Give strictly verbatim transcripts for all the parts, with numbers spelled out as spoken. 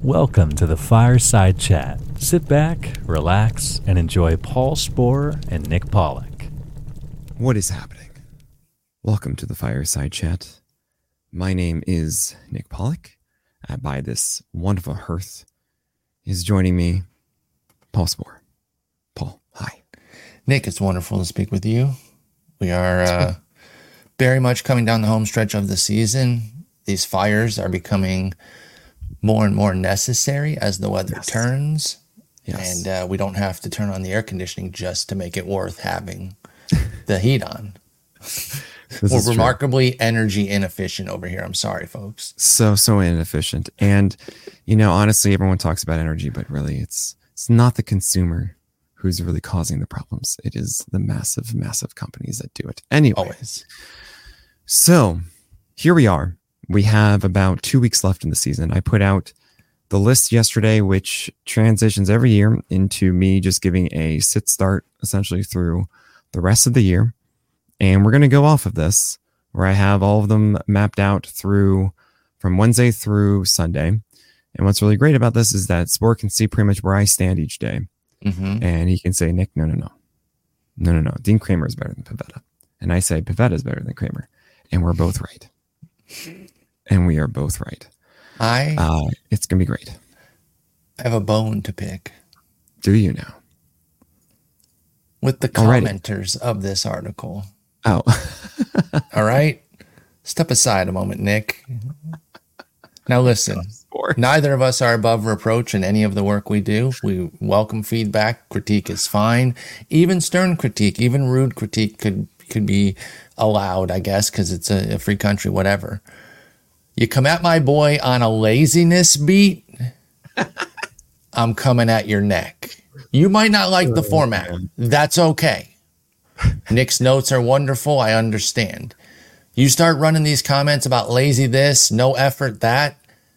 Welcome to the Fireside Chat. Sit back, relax, and enjoy Paul Sporer and Nick Pollock. What is happening? Welcome to the Fireside Chat. My name is Nick Pollock. Uh, by this wonderful hearth is joining me, Paul Sporer. Paul, hi. Nick, it's wonderful to speak with you. We are uh, very much coming down the home stretch of the season. These fires are becoming more and more necessary as the weather yes. turns. Yes. And uh, we don't have to turn on the air conditioning just to make it worth having the heat on. We're remarkably true. energy inefficient over here. I'm sorry, folks. So, so inefficient. And, you know, honestly, everyone talks about energy, but really it's it's not the consumer who's really causing the problems. It is the massive, massive companies that do it. Anyway. Always. So here we are. We have about two weeks left in the season. I put out the list yesterday, which transitions every year into me just giving a sit start essentially through the rest of the year. And we're going to go off of this where I have all of them mapped out through from Wednesday through Sunday. And what's really great about this is that Sporer can see pretty much where I stand each day. Mm-hmm. And he can say, Nick, no, no, no. No, no, no. Dean Kramer is better than Pivetta. And I say Pivetta is better than Kramer. And we're both right. And we are both right. I uh, it's going to be great. I have a bone to pick. Do you now? With the commenters Already? of this article. Oh. All right. Step aside a moment, Nick. Now listen, neither of us are above reproach in any of the work we do. We welcome feedback. Critique is fine. Even stern critique, even rude critique could, could be allowed, I guess, because it's a, a free country, whatever. You come at my boy on a laziness beat, I'm coming at your neck. You might not like the format. That's okay. Nick's notes are wonderful. I understand. You start running these comments about lazy this, no effort that,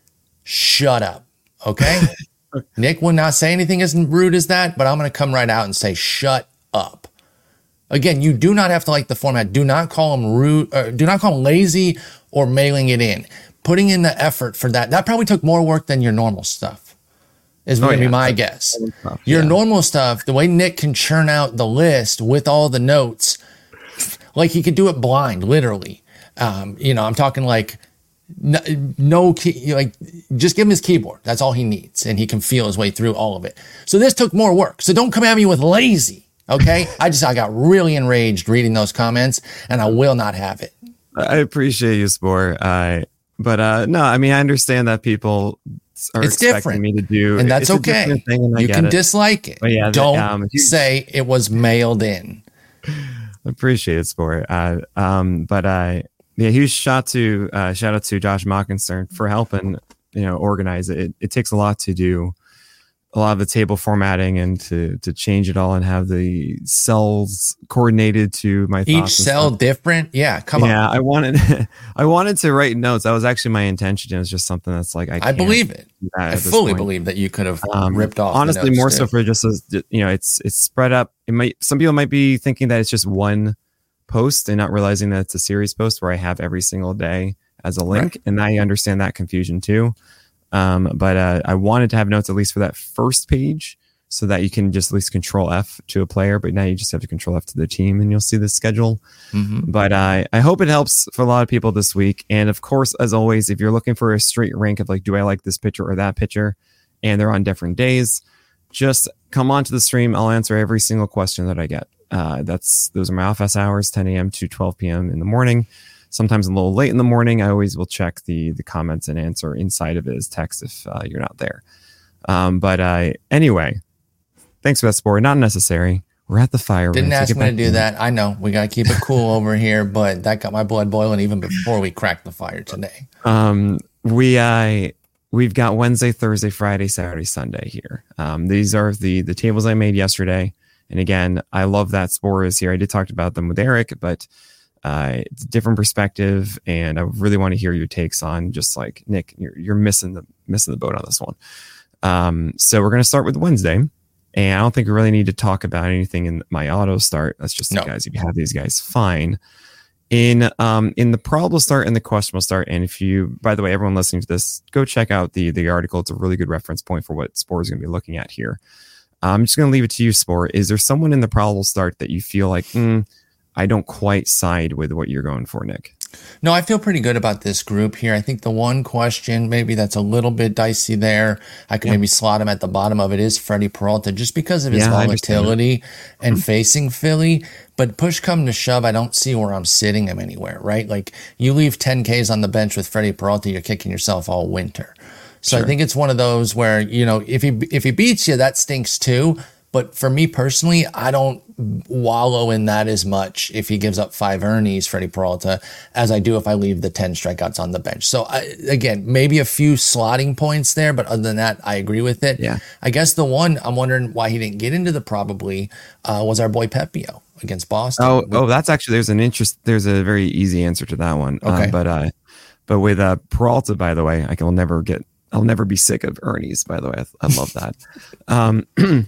shut up, okay? Nick will not say anything as rude as that, but I'm going to come right out and say, shut up. Again, you do not have to like the format. Do not call him rude. Or do not call him lazy or mailing it in. Putting in the effort for that, that probably took more work than your normal stuff, is going to oh, yeah. be my guess. Your yeah. normal stuff, the way Nick can churn out the list with all the notes, like he could do it blind, literally. Um, you know, I'm talking like no, no key, like just give him his keyboard. That's all he needs. And he can feel his way through all of it. So this took more work. So don't come at me with lazy. Okay. I just, I got really enraged reading those comments and I will not have it. I appreciate you, Sporer. I, But uh, no, I mean, I understand that people are it's expecting different. me to do. And that's okay. Thing, and you can it. dislike it. Yeah, Don't um, say it was mailed in. Appreciate it, Sporer. Uh, um, but uh, yeah, huge shout to uh, shout out to Josh Mockenstern for helping you know organize it. it. It takes a lot to do a lot of the table formatting and to to change it all and have the cells coordinated to my each thoughts cell different. Yeah, come yeah, on. I wanted I wanted to write notes. That was actually my intention. It was just something that's like I I believe it. I fully point. believe that you could have um, ripped off. Honestly, the more too. so for just as you know, it's it's spread up. It might some people might be thinking that it's just one post and not realizing that it's a series post where I have every single day as a link, right. And I understand that confusion too. Um, but uh, I wanted to have notes at least for that first page so that you can just at least control F to a player. But now you just have to control F to the team and you'll see the schedule. Mm-hmm. But uh, I hope it helps for a lot of people this week. And of course, as always, if you're looking for a straight rank of like, do I like this pitcher or that pitcher? And they're on different days, just come onto the stream. I'll answer every single question that I get. Uh, that's those are my office hours, ten a.m. to twelve p.m. in the morning. Sometimes a little late in the morning. I always will check the the comments and answer inside of it as text if uh, you're not there. Um, but uh, anyway, thanks for that, Sporer. Not necessary. We're at the fire. Didn't ask me to do that. I know we got to keep it cool over here, but that got my blood boiling even before we cracked the fire today. Um, we uh, we've got Wednesday, Thursday, Friday, Saturday, Sunday here. Um, these are the the tables I made yesterday. And again, I love that Sporer is here. I did talk about them with Eric, but Uh, it's a different perspective, and I really want to hear your takes on just like Nick. You're you're missing the missing the boat on this one. Um, so we're going to start with Wednesday, and I don't think we really need to talk about anything in my auto start. That's just no. the guys. If you have these guys, fine. In um in the probable start and the questionable start, and if you, by the way, everyone listening to this, go check out the the article. It's a really good reference point for what Spore is going to be looking at here. I'm just going to leave it to you, Spore. Is there someone in the probable start that you feel like, mm, I don't quite side with what you're going for, Nick? No, I feel pretty good about this group here. I think the one question maybe that's a little bit dicey there, I could yeah. maybe slot him at the bottom of it, is Freddie Peralta, just because of his yeah, volatility and mm-hmm. facing Philly. But push come to shove, I don't see where I'm sitting him anywhere, right? Like, you leave ten Ks on the bench with Freddie Peralta, you're kicking yourself all winter. So sure. I think it's one of those where, you know, if he if he beats you, that stinks too. But for me personally, I don't wallow in that as much if he gives up five earnings, Freddie Peralta, as I do if I leave the ten strikeouts on the bench. So I, again, maybe a few slotting points there, but other than that, I agree with it. Yeah. I guess the one I'm wondering why he didn't get into the probably uh, was our boy Pepio against Boston. Oh, oh, that's actually, there's an interest. There's a very easy answer to that one. Okay. Um, but, uh, but with uh, Peralta, by the way, I can never get, I'll never be sick of Ernie's, by the way. I, I love that. um,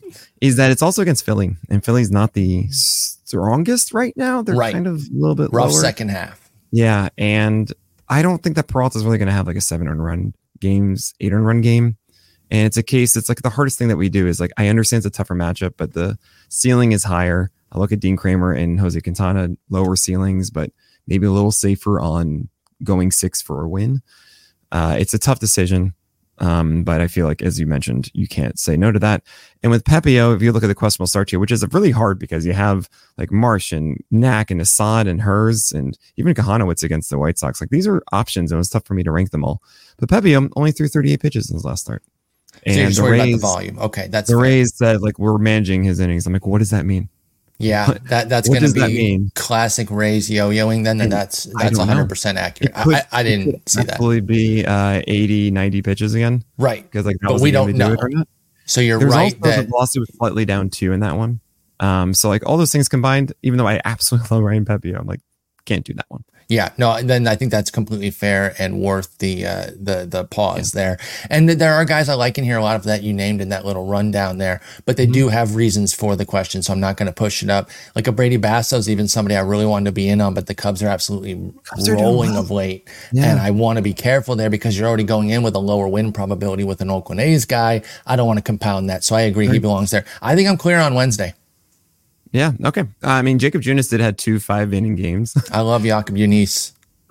is that it's also against Philly, and Philly's not the strongest right now. They're right. kind of a little bit rough lower. Second half. Yeah, and I don't think that Peralta's really going to have like a seven earned run games, eight earned run game. And it's a case, it's like the hardest thing that we do is like, I understand it's a tougher matchup, but the ceiling is higher. I look at Dean Kramer and Jose Quintana, lower ceilings, but maybe a little safer on going six for a win. Uh, it's a tough decision. Um, but I feel like, as you mentioned, you can't say no to that. And with Pepio, if you look at the questionable start here, which is really hard because you have like Marsh and Knack and Assad and Hers and even Kahanowitz against the White Sox. Like, these are options, and it's tough for me to rank them all. But Pepio only threw thirty-eight pitches in his last start. And so you're just worried about the volume. Okay, that's the fair. Rays said like, we're managing his innings. I'm like, what does that mean? Yeah, that that's going to be classic Rays yo-yoing then, and that's that's one hundred percent accurate. Could, I, I didn't see that. Probably be uh, eighty, ninety pitches again. Right. Because like, but we don't know. Do so you're There's right. Also that the velocity was slightly down too in that one. Um, so like all those things combined, even though I absolutely love Ryan Pepio, I'm like, can't do that one. Yeah, no, then I think that's completely fair and worth the uh, the the pause yeah. there. And th- there are guys I like in here, a lot of that you named in that little rundown there, but they mm-hmm. do have reasons for the question, so I'm not going to push it up. Like a Brady Basso's even somebody I really wanted to be in on, but the Cubs are absolutely Cubs rolling are well. of late, yeah. and I want to be careful there because you're already going in with a lower win probability with an Oakland A's guy. I don't want to compound that, so I agree right. he belongs there. I think I'm clear on Wednesday. Yeah. Okay. Uh, I mean, Jacob Junis did had two five inning games. I love Jakob Junis.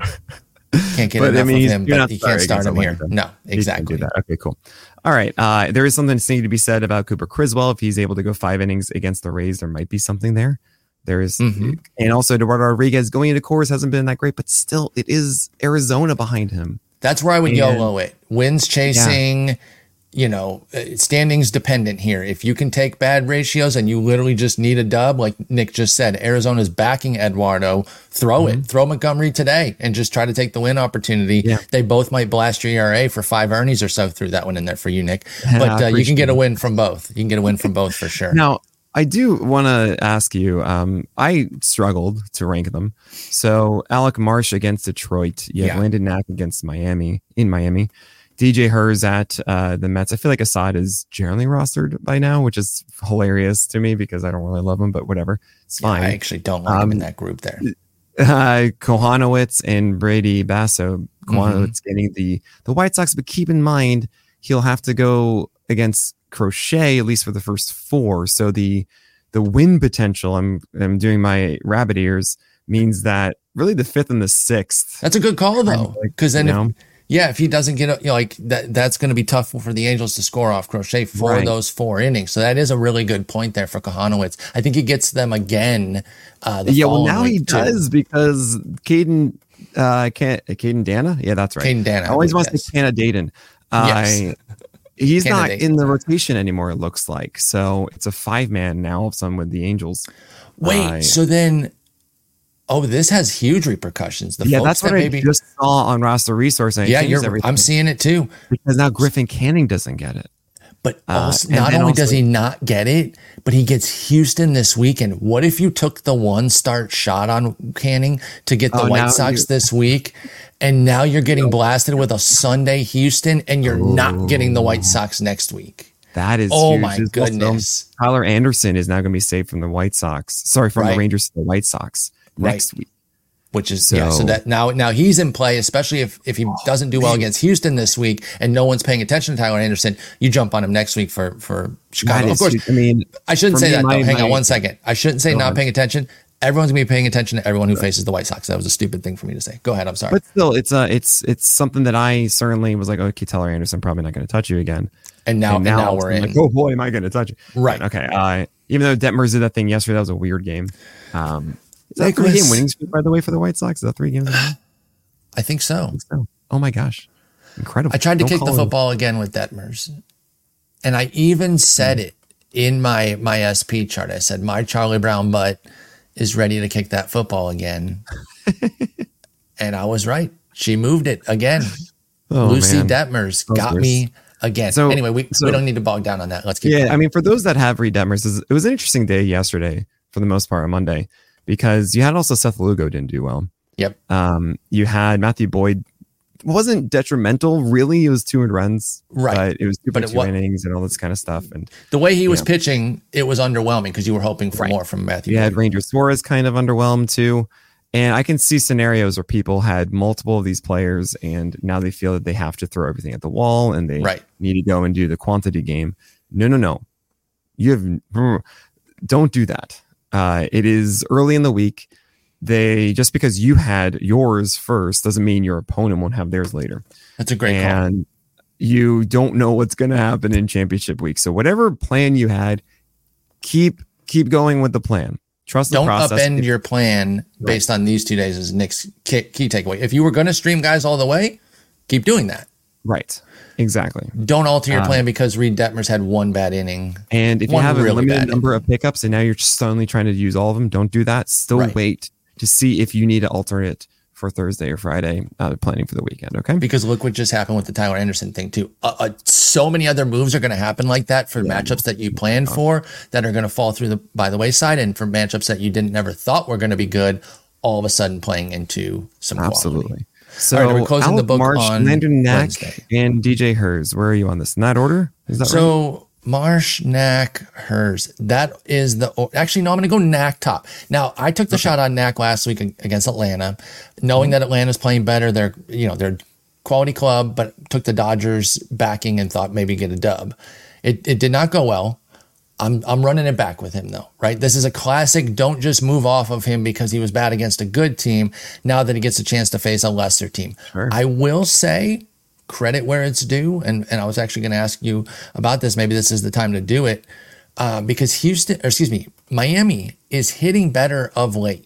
Can't get but, enough I mean, of him, but he can't start him here. Like no, exactly. Do that. Okay, cool. All right. Uh, there is something to be said about Cooper Criswell. If he's able to go five innings against the Rays, there might be something there. There is, mm-hmm. and also Eduardo Rodriguez going into Coors hasn't been that great, but still, it is Arizona behind him. That's where I would and, YOLO it. Wins chasing. Yeah. You know, standings dependent here. If you can take bad ratios and you literally just need a dub, like Nick just said, Arizona's backing Eduardo. Throw mm-hmm. it. Throw Montgomery today and just try to take the win opportunity. Yeah. They both might blast your E R A for five earnings or so. Threw that one in there for you, Nick. But uh, you can get a win from both. You can get a win from both for sure. Now, I do want to ask you, um, I struggled to rank them. So Alec Marsh against Detroit. You have yeah. Landon Knack against Miami, in Miami. D J Hers at uh, the Mets. I feel like Assad is generally rostered by now, which is hilarious to me because I don't really love him, but whatever. It's fine. Yeah, I actually don't like um, him in that group there. Uh, Kohanowitz and Brady Basso. Kohanowitz mm-hmm. getting the, the White Sox, but keep in mind, he'll have to go against Crochet, at least for the first four. So the the win potential, I'm I'm doing my rabbit ears, means that really the fifth and the sixth. That's a good call, though, because then... You know, Yeah, if he doesn't get, you know, like that, that's going to be tough for the Angels to score off Crochet for right. those four innings. So that is a really good point there for Kohanowitz. I think he gets them again. Uh, the yeah, well, now he too. does because Caden, uh, Caden Dana. Yeah, that's right. Caden Dana. I always want to say Canna Dayton. Uh, yes. He's not in the rotation anymore, it looks like. So it's a five man now of some with the Angels. Wait, uh, so then. Oh, this has huge repercussions. The yeah, folks that's what that I maybe, just saw on Roster Resource. And yeah, you're, I'm seeing it too. Because now Griffin Canning doesn't get it. But also, uh, not only also, does he not get it, but he gets Houston this weekend. What if you took the one start shot on Canning to get the oh, White Sox you, this week, and now you're getting blasted with a Sunday Houston, and you're oh, not getting the White Sox next week? That is oh huge. my There's goodness. Also, Tyler Anderson is now going to be saved from the White Sox. Sorry, from right. the Rangers to the White Sox next right. week. Which is so, yeah. So that now now he's in play, especially if if he doesn't do well against Houston this week, and no one's paying attention to Tyler Anderson. You jump on him next week for for Chicago. Of course, I mean, I shouldn't say me, that. My, though. Hang my, on one second. I shouldn't say not ahead. paying attention. Everyone's gonna be paying attention to everyone who faces the White Sox. That was a stupid thing for me to say. Go ahead. I'm sorry. But still, it's uh it's it's something that I certainly was like, okay, Tyler Anderson probably not going to touch you again. And now, and now, and now we're in. Like, oh boy, am I going to touch you? Right. Okay. Uh, even though Detmers did that thing yesterday, that was a weird game. Um, is that a three game winning streak, by the way, for the White Sox? Is that three games? I think so. I think so. Oh my gosh, incredible! I tried to Don't kick the football him. again with Detmers, and I even said mm. it in my my S P chart. I said my Charlie Brown butt is ready to kick that football again, and I was right. She moved it again. Oh, Lucy man. Detmers oh, got me again. So anyway, we so, we don't need to bog down on that. Let's keep yeah. going. I mean, for those that have read Detmers, it was an interesting day yesterday for the most part on Monday because you had also Seth Lugo didn't do well. Yep. Um, you had Matthew Boyd wasn't detrimental really. It was two earned runs, right? But it was two, but it two was, innings and all this kind of stuff. And the way he was know. pitching, it was underwhelming because you were hoping for right. more from Matthew. You Boyd. had Ranger Suarez kind of underwhelmed too. And I can see scenarios where people had multiple of these players and now they feel that they have to throw everything at the wall and they right. need to go and do the quantity game. No, no, no. You have don't do that. Uh, it is early in the week. They just because you had yours first doesn't mean your opponent won't have theirs later. That's a great and call. You don't know what's going to happen in championship week. So whatever plan you had, keep keep going with the plan. Trust the Don't process. Don't upend your plan based on these two days is Nick's key, key takeaway. If you were going to stream guys all the way, keep doing that. Right. Exactly. Don't alter your um, plan because Reed Detmers had one bad inning. And if you have a really limited number inning. of pickups and now you're just suddenly trying to use all of them, don't do that. Still right. wait to see if you need to alter it for Thursday or Friday, uh, planning for the weekend. Okay. Because look what just happened with the Tyler Anderson thing too. Uh, uh, so many other moves are going to happen like that for yeah. matchups that you planned for that are going to fall through the by the wayside, and for matchups that you didn't never thought were going to be good, all of a sudden playing into some quality. Absolutely. So all right, we're closing Alec the book Marsh, on Landon Knack, Wednesday. and D J Hers. Where are you on this? In that order? Is that so, right? Marsh, Knack, Hers. That is the actually no. I'm going to go Knack top. Now I took the okay. shot on Knack last week against Atlanta, knowing mm-hmm. that Atlanta's playing better. They're you know they're quality club, but took the Dodgers backing and thought maybe get a dub. It it did not go well. I'm I'm running it back with him though. Right, this is a classic. Don't just move off of him because he was bad against a good team. Now that he gets a chance to face a lesser team, sure. I will say. Credit where it's due, and and I was actually going to ask you about this. Maybe this is the time to do it, uh, because Houston, or excuse me, Miami is hitting better of late,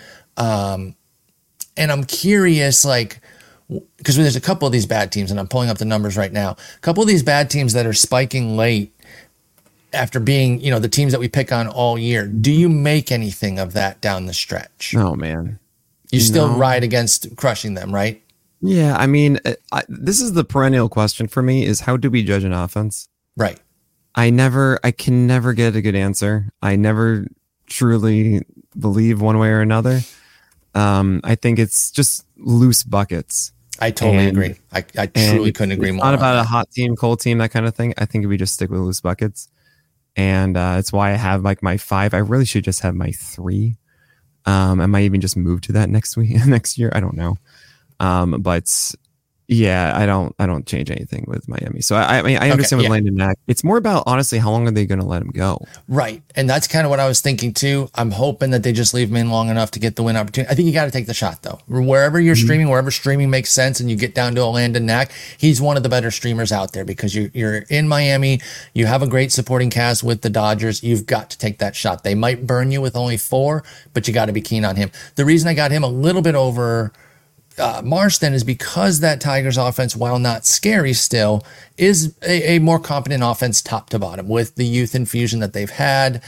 um, and I'm curious, like, because there's a couple of these bad teams, and I'm pulling up the numbers right now. A couple of these bad teams that are spiking late after being, you know, the teams that we pick on all year. Do you make anything of that down the stretch? Oh man, you still no. ride against crushing them, right? Yeah, I mean, I, this is the perennial question for me is how do we judge an offense? Right. I never, I can never get a good answer. I never truly believe one way or another. Um, I think it's just loose buckets. I totally and, agree. I, I truly couldn't agree more. It's not about a hot team, cold team, that kind of thing. I think we just stick with loose buckets. And uh, it's why I have like my five. I really should just have my three. Um, I might even just move to that next week, next year. I don't know. Um, but yeah, I don't, I don't change anything with Miami. So I, I mean, I understand okay, with yeah. Landon Knack. It's more about honestly, how long are they going to let him go? Right, and that's kind of what I was thinking too. I'm hoping that they just leave him in long enough to get the win opportunity. I think you got to take the shot though. Wherever you're mm-hmm. streaming, wherever streaming makes sense, and you get down to a Landon Knack, he's one of the better streamers out there because you, you're in Miami. You have a great supporting cast with the Dodgers. You've got to take that shot. They might burn you with only four, but you got to be keen on him. The reason I got him a little bit over. Uh, Marston is because that Tigers offense, while not scary still, is a, a more competent offense top to bottom with the youth infusion that they've had.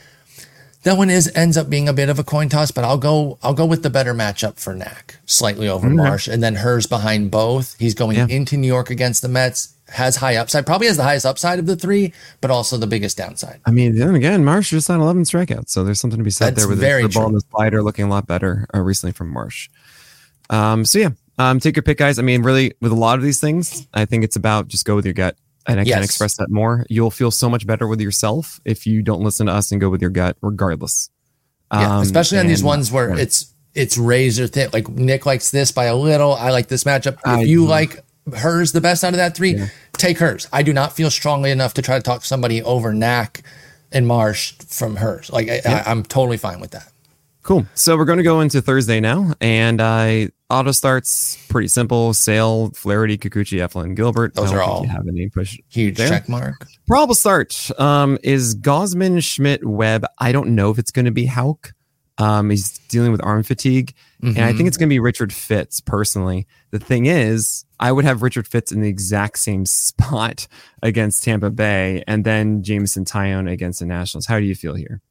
That one is ends up being a bit of a coin toss, but I'll go I'll go with the better matchup for Knack, slightly over mm-hmm. Marsh, and then Hers behind both. He's going yeah. into New York against the Mets, has high upside, probably has the highest upside of the three, but also the biggest downside. I mean, then again, Marsh just had eleven strikeouts, so there's something to be said That's there with the, the ball and the slider looking a lot better uh, recently from Marsh. Um, so yeah, um, take your pick, guys. I mean, really, with a lot of these things, I think it's about just go with your gut. And I yes. can't express that more. You'll feel so much better with yourself if you don't listen to us and go with your gut, regardless. Yeah, um, especially on these ones where yeah. it's it's razor thin. Like Nick likes this by a little. I like this matchup. If I you do. like hers the best out of that three, yeah. take hers. I do not feel strongly enough to try to talk somebody over Knack and Marsh from hers. Like I, yeah. I, I'm totally fine with that. Cool. So we're going to go into Thursday now, and I auto starts pretty simple. Sale, Flaherty, Kikuchi, Eflin, Gilbert. Those are all you have any push huge there. check mark. Probable start um, is Gosman, Schmidt, Webb. I don't know if it's going to be Houck. Um, he's dealing with arm fatigue, mm-hmm. and I think it's going to be Richard Fitz. Personally, the thing is, I would have Richard Fitz in the exact same spot against Tampa Bay, and then Jameson Taillon against the Nationals. How do you feel here?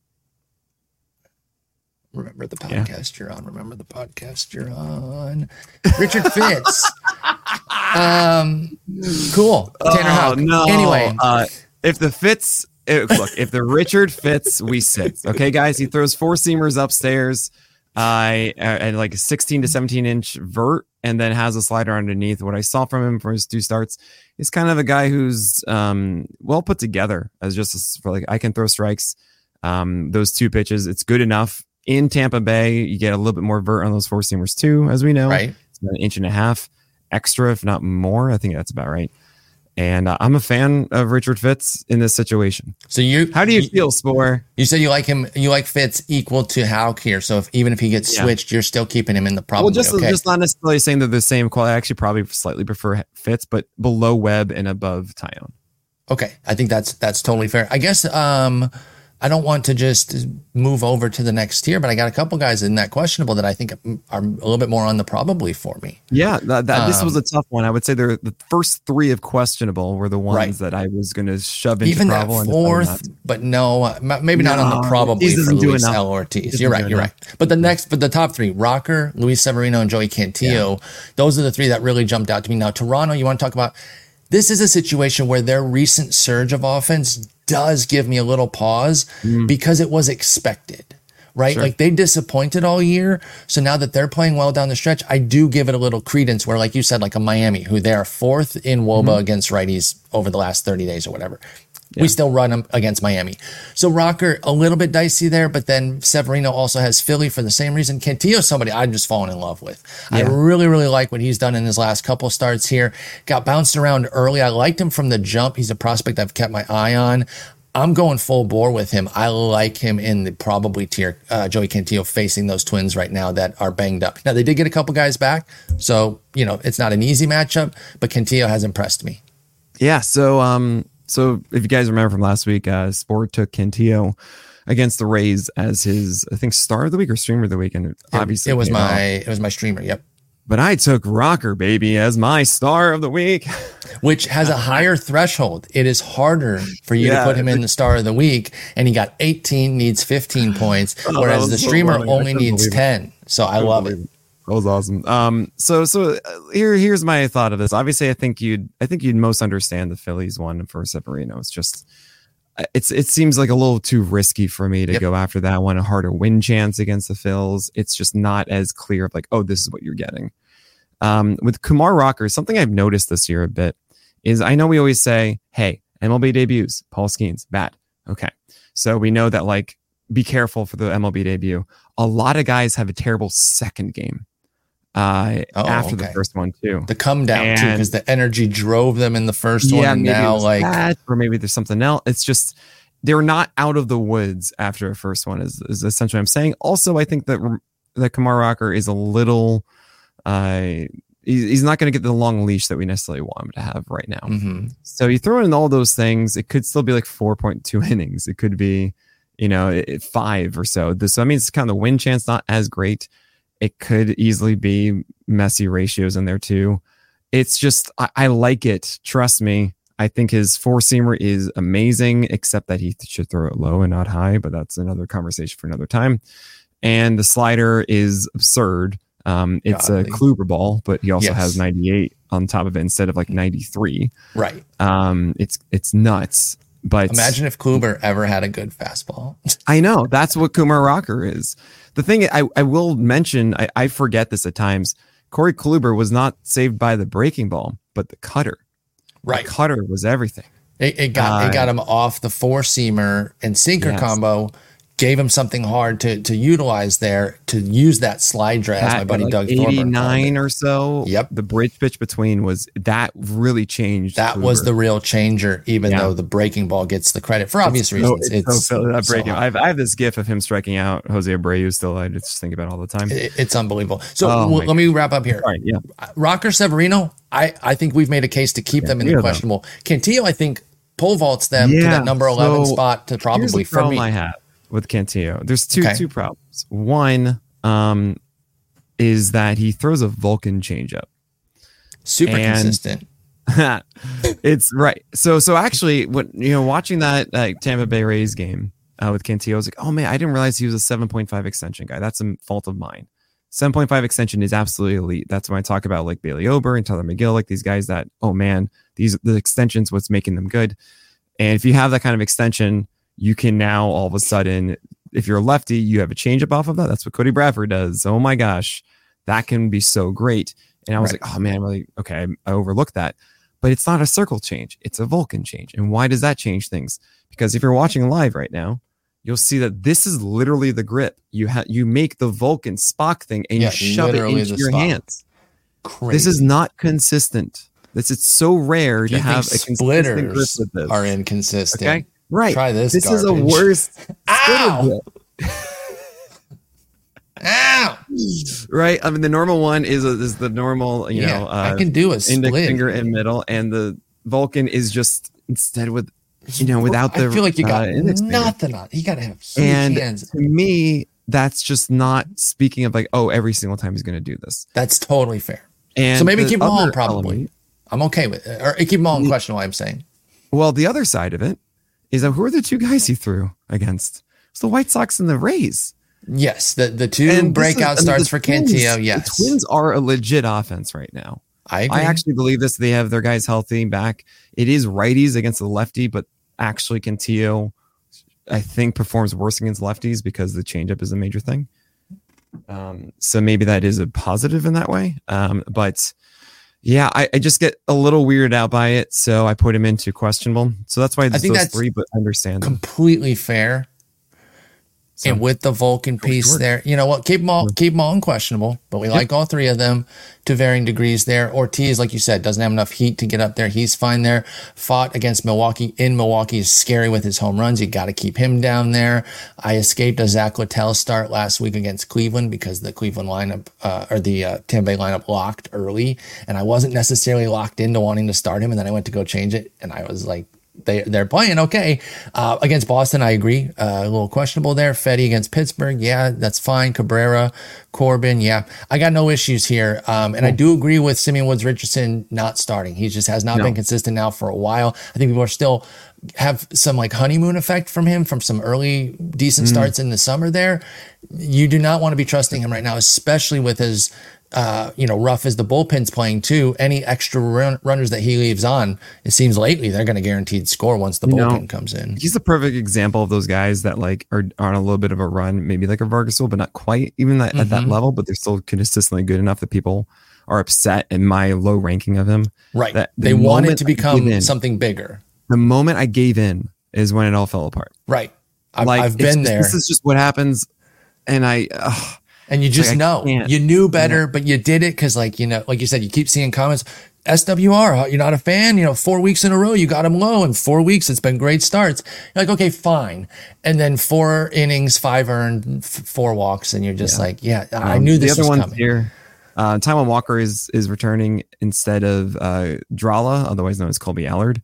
Remember the podcast yeah. you're on. Remember the podcast you're on. Richard Fitz. um, cool. Tanner oh, Houck. No. Anyway, uh, if the Fitz, it, look, if the Richard Fitz, we sit. Okay, guys, he throws four seamers upstairs, uh, and like a sixteen to seventeen inch vert, and then has a slider underneath. What I saw from him for his two starts is kind of a guy who's um, well put together as just a, for like I can throw strikes. Um, those two pitches, it's good enough. In Tampa Bay, you get a little bit more vert on those four seamers too, as we know. Right. It's about an inch and a half extra, if not more. I think that's about right. And uh, I'm a fan of Richard Fitz in this situation. So you, how do you, you feel, Spore? You said you like him. You like Fitz equal to Houck here. So if even if he gets yeah. switched, you're still keeping him in the probably. Well, just okay. just not necessarily saying they're the same quality. I actually probably slightly prefer Fitz, but below Webb and above Taillon. Okay, I think that's that's totally fair. I guess. Um, I don't want to just move over to the next tier, but I got a couple guys in that questionable that I think are a little bit more on the probably for me. Yeah, that, that, um, this was a tough one. I would say the first three of questionable were the ones right. that I was going to shove into even probable. That fourth, but no, maybe not no, on the probably for Luis L. Ortiz. You're right, you're enough. right. But the next, but the top three, Rocker, Luis Severino, and Joey Cantillo, yeah. those are the three that really jumped out to me. Now, Toronto, you want to talk about, this is a situation where their recent surge of offense does give me a little pause mm. because it was expected, right? Sure. Like they disappointed all year. So now that they're playing well down the stretch, I do give it a little credence where, like you said, like a Miami, who they are fourth in W O B A mm-hmm. against righties over the last thirty days or whatever. Yeah. We still run them against Miami. So Rocker, a little bit dicey there, but then Severino also has Philly for the same reason. Cantillo, somebody I'm just falling in love with. Yeah. I really, really like what he's done in his last couple starts here. Got bounced around early. I liked him from the jump. He's a prospect I've kept my eye on. I'm going full bore with him. I like him in the probably tier. Uh, Joey Cantillo facing those Twins right now that are banged up. Now, they did get a couple guys back, so, you know, it's not an easy matchup, but Cantillo has impressed me. Yeah, so... um. So if you guys remember from last week, uh, Sport took Cantillo against the Rays as his, I think, star of the week or streamer of the week. And it obviously it was my off. it was my streamer. Yep. But I took Rocker, baby, as my star of the week, which has a higher threshold. It is harder for you yeah, to put him in the star of the week, and he got eighteen, needs fifteen points, oh, whereas the streamer so only needs ten. So I, I love it. it. That was awesome. Um, so so here here's my thought of this. Obviously, I think you'd I think you'd most understand the Phillies one for Severino. It's just it's it seems like a little too risky for me to yep. go after that one. A harder win chance against the Phils. It's just not as clear of like, oh, this is what you're getting. Um, with Kumar Rocker, something I've noticed this year a bit is I know we always say, hey, M L B debuts, Paul Skeens, bad. Okay, so we know that like be careful for the M L B debut. A lot of guys have a terrible second game. Uh, oh, after okay. the first one too, the come down and, too, because the energy drove them in the first yeah, one, and now like, that, or maybe there's something else. It's just they're not out of the woods after a first one. Is is essentially what I'm saying. Also, I think that that Kumar Rocker is a little, uh, he's, he's not going to get the long leash that we necessarily want him to have right now. Mm-hmm. So you throw in all those things, it could still be like four point two innings. It could be, you know, it, five or so. This, so I mean, it's kind of the win chance not as great. It could easily be messy ratios in there too. It's just, I, I like it. Trust me. I think his four seamer is amazing, except that he should throw it low and not high, but that's another conversation for another time. And the slider is absurd. Um, it's Godly. a Kluber ball, but he also yes. has ninety-eight on top of it instead of like ninety-three. Right. Um, it's, it's nuts. But imagine if Kluber ever had a good fastball. I know that's what Kumar Rocker is. The thing I, I will mention, I, I forget this at times. Corey Kluber was not saved by the breaking ball, but the cutter. Right, the cutter was everything. It, it got uh, it got him off the four seamer and sinker yes. combo. gave him something hard to to utilize there, to use that slide drive, as my buddy like Doug eighty-nine or so. Yep. The bridge pitch between was that really changed. That Kluber. was the real changer, even yeah. though the breaking ball gets the credit for obvious it's reasons. So, it's, it's so, that so breaking. I've, I have this gif of him striking out Jose Abreu still. I just think about it all the time. It, it's unbelievable. So oh well, let me wrap up here. All right, yeah. Rocker, Severino, I, I think we've made a case to keep yeah, them in the questionable. Though. Cantillo, I think, pole vaults them yeah, to that number eleven so spot to probably here's the for me. I have with Cantillo. There's two okay. two problems. One um, is that he throws a Vulcan changeup. Super and consistent. It's right. So so actually, when you know, watching that uh, Tampa Bay Rays game uh, with Cantillo, I was like, oh man, I didn't realize he was a seven point five extension guy. That's a fault of mine. seven point five extension is absolutely elite. That's when I talk about like Bailey Ober and Tyler McGill, like these guys that, oh man, these the extensions, what's making them good. And if you have that kind of extension, you can now all of a sudden, if you're a lefty, you have a changeup off of that. That's what Cody Bradford does. Oh my gosh, that can be so great. And I was right. like, oh man, really? Okay, I, I overlooked that. But it's not a circle change. It's a Vulcan change. And why does that change things? Because if you're watching live right now, you'll see that this is literally the grip. You have you make the Vulcan Spock thing and yeah, you shove it into your Spock. hands. Crazy. This is not consistent. This it's so rare Do to have a consistent grip with this. Are inconsistent. Okay, right. Try this. This garbage. is a worse. Ow! Ow! Right. I mean, the normal one is a, is the normal. You yeah, know, uh, I can do a split. Index finger and middle, and the Vulcan is just instead with. You know, without the I feel like you got uh, nothing on. You got to have huge and hands. To me, that's just not speaking of like, oh, every single time he's going to do this. That's totally fair. And so maybe keep them all on probably. Element, I'm okay with it. Or keep them all in question. What I'm saying. Well, the other side of it is that who are the two guys he threw against? It's the White Sox and the Rays. Yes, the the two and breakout is, starts I mean, for Twins, Cantillo. Yes, the Twins are a legit offense right now. I agree. I actually believe this. They have their guys healthy back. It is righties against the lefty, but actually Cantillo, I think, performs worse against lefties because the changeup is a major thing. Um, so maybe that is a positive in that way. Um, but yeah, I, I just get a little weirded out by it, so I put him into questionable. So that's why I think those that's three, but I understand them. Completely fair. So, and with the Vulcan piece short. there, you know what? Keep them all, keep them all unquestionable, but we yep. like all three of them to varying degrees there. Ortiz, like you said, doesn't have enough heat to get up there. He's fine there. Fought against Milwaukee in Milwaukee is scary with his home runs. You got to keep him down there. I escaped a Zach Littell start last week against Cleveland because the Cleveland lineup, uh, or the uh, Tampa Bay lineup locked early, and I wasn't necessarily locked into wanting to start him, and then I went to go change it, and I was like, They, they're playing okay. Uh, against Boston, I agree. Uh, a little questionable there. Fetty against Pittsburgh. Yeah, that's fine. Cabrera, Corbin. Yeah, I got no issues here. Um, and cool. I do agree with Simeon Woods Richardson not starting. He just has not no. been consistent now for a while. I think people are still have some like honeymoon effect from him from some early decent mm. starts in the summer there. You do not want to be trusting him right now, especially with his Uh, you know, rough as the bullpen's playing too. Any extra run- runners that he leaves on, it seems lately they're going to guaranteed score once the bullpen no, comes in. He's the perfect example of those guys that like are, are on a little bit of a run, maybe like a Vargasol, but not quite even that, mm-hmm. at that level. But they're still consistently good enough that people are upset in my low ranking of him. Right. That the they want it to become in, something bigger. The moment I gave in is when it all fell apart. Right. I've, like, I've been just, there. This is just what happens, and I. Uh, And you just like know you knew better, yeah. but you did it because, like, you know, like you said, you keep seeing comments. S W R, you're not a fan. You know, four weeks in a row, you got him low, and four weeks, it's been great starts. You're like, okay, fine. And then four innings, five earned, f- four walks, and you're just yeah. like, yeah, um, I knew this the other was one's coming. Here, uh, Taijuan Walker is is returning instead of uh, Drala, otherwise known as Colby Allard.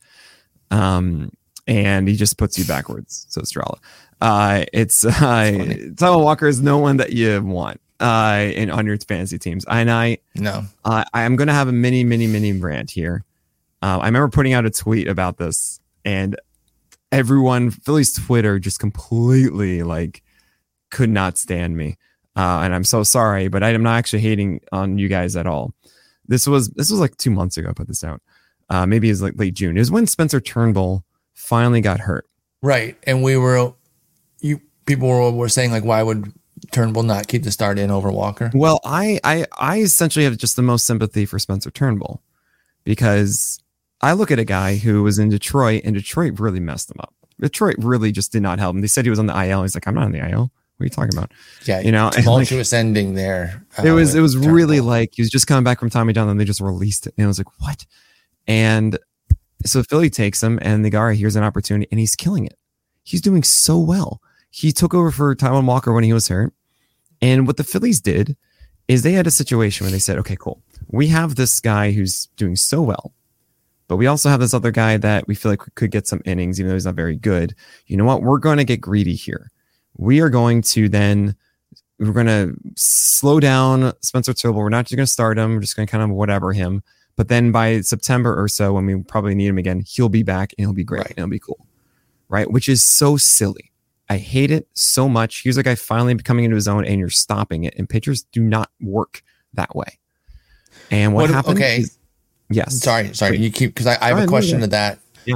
Um, and he just puts you backwards. So it's Drala. Uh, it's uh, Taijuan Walker is no one that you want uh, in on your fantasy teams. And I no, uh, I am going to have a mini, mini, mini rant here. Uh, I remember putting out a tweet about this, and everyone, Philly's Twitter, just completely like could not stand me. Uh, and I'm so sorry, but I am not actually hating on you guys at all. This was this was like two months ago. I put this out. Uh, maybe it was like late June. It was when Spencer Turnbull finally got hurt. Right, and we were. You people were, were saying like, why would Turnbull not keep the start in over Walker? Well, I, I I essentially have just the most sympathy for Spencer Turnbull because I look at a guy who was in Detroit and Detroit really messed him up. Detroit really just did not help him. They said he was on the I L. He's like, I'm not on the I L. What are you talking about? Yeah, you know, tumultuous like, ending there. Uh, it was it was Turnbull. Really like he was just coming back from Tommy John, and they just released it, and it was like, what? And so Philly takes him, and Nagara here's an opportunity, and he's killing it. He's doing so well. He took over for Taijuan Walker when he was hurt, and what the Phillies did is they had a situation where they said, okay, cool, we have this guy who's doing so well, but we also have this other guy that we feel like could get some innings, even though he's not very good. You know what? We're going to get greedy here. We are going to then, we're going to slow down Spencer Turnbull. We're not just going to start him. We're just going to kind of whatever him. But then by September or so, when we probably need him again, he'll be back and he'll be great. Right. And it'll be cool. Right? Which is so silly. I hate it so much. Here's a guy finally coming into his own and you're stopping it. And pitchers do not work that way. And what, what happened? Okay. Is, yes. Sorry. Sorry. Wait. You keep, because I, I have a question to that. Yeah.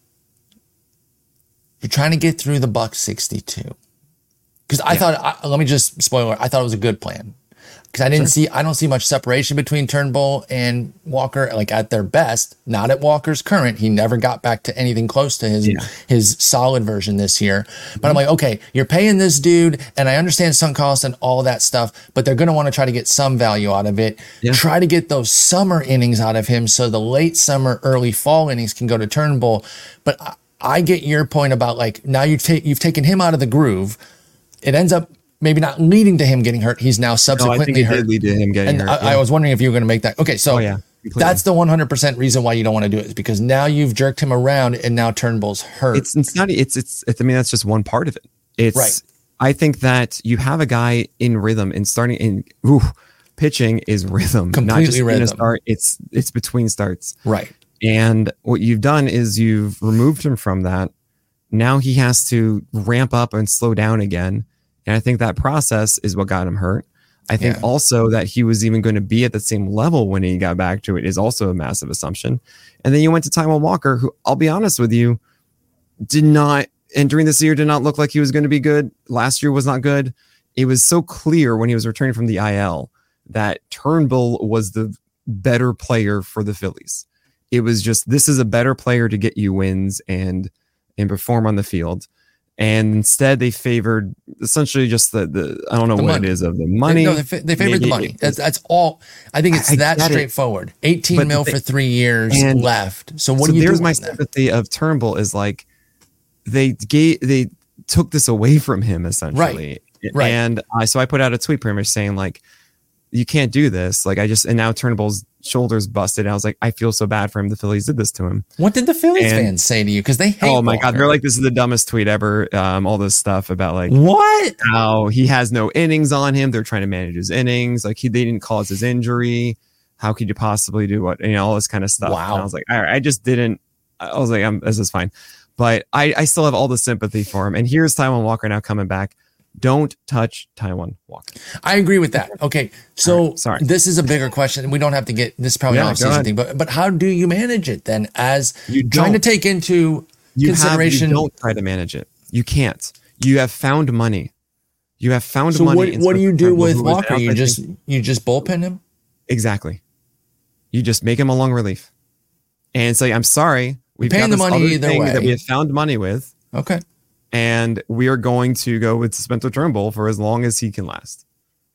You're trying to get through the buck sixty-two. Because I yeah. thought, I, let me just spoiler, I thought it was a good plan. Because I didn't sure. see, I don't see much separation between Turnbull and Walker, like at their best, not at Walker's current. He never got back to anything close to his, yeah. his solid version this year. But mm-hmm. I'm like, okay, you're paying this dude, and I understand sunk cost and all that stuff, but they're going to want to try to get some value out of it. Yeah. Try to get those summer innings out of him so the late summer, early fall innings can go to Turnbull. But I, I get your point about like, now you've, ta- you've taken him out of the groove. It ends up maybe not leading to him getting hurt. He's now subsequently no, I think it hurt. Did lead to him getting and hurt. I, yeah. I was wondering if you were going to make that. Okay, so oh, yeah, that's the one hundred percent reason why you don't want to do it, is because now you've jerked him around and now Turnbull's hurt. It's, it's not. It's, it's it's. I mean, that's just one part of it. It's. Right. I think that you have a guy in rhythm and starting in. Ooh, pitching is rhythm, completely not just rhythm. In a start. It's it's between starts. Right. And what you've done is you've removed him from that. Now he has to ramp up and slow down again. And I think that process is what got him hurt. I think yeah. also that he was even going to be at the same level when he got back to it is also a massive assumption. And then you went to Taijuan Walker, who, I'll be honest with you, did not, and during this year did not look like he was going to be good. Last year was not good. It was so clear when he was returning from the I L that Turnbull was the better player for the Phillies. It was just, this is a better player to get you wins and and perform on the field. And instead, they favored essentially just the, the I don't know the what money. It is of the money. No, they, fa- they favored Maybe the money. That's, that's all. I think it's I, that I straightforward. It. eighteen but mil they, for three years left. So what so do you there's do my sympathy of Turnbull is like they gave they took this away from him essentially. Right. Right. And uh, so I put out a tweet pretty much saying like, you can't do this. Like I just and now Turnbull's shoulders busted. I was like, I feel so bad for him. The Phillies did this to him. What did the Phillies and, fans say to you? Because they hate oh my Walker. God, they're like, this is the dumbest tweet ever. Um, all this stuff about like what? How he has no innings on him. They're trying to manage his innings. Like he they didn't cause his injury. How could you possibly do what? You know, all this kind of stuff. Wow. And I was like, all right, I just didn't. I was like, I'm, this is fine. But I, I still have all the sympathy for him. And here's Taijuan Walker now coming back. Don't touch Taijuan Walker. I agree with that. Okay, so right, sorry. This is a bigger question. We don't have to get this is probably yeah, an off-season thing, but but how do you manage it then? As you trying to take into you consideration, have, you don't try to manage it. You can't. You have found money. You have found so money. So what, what do you do with Walker? You just you just bullpen him? Exactly. You just make him a long relief, and it's like, I'm sorry, we've paying got the money either way that we have found money with. Okay. And we are going to go with Spencer Turnbull for as long as he can last.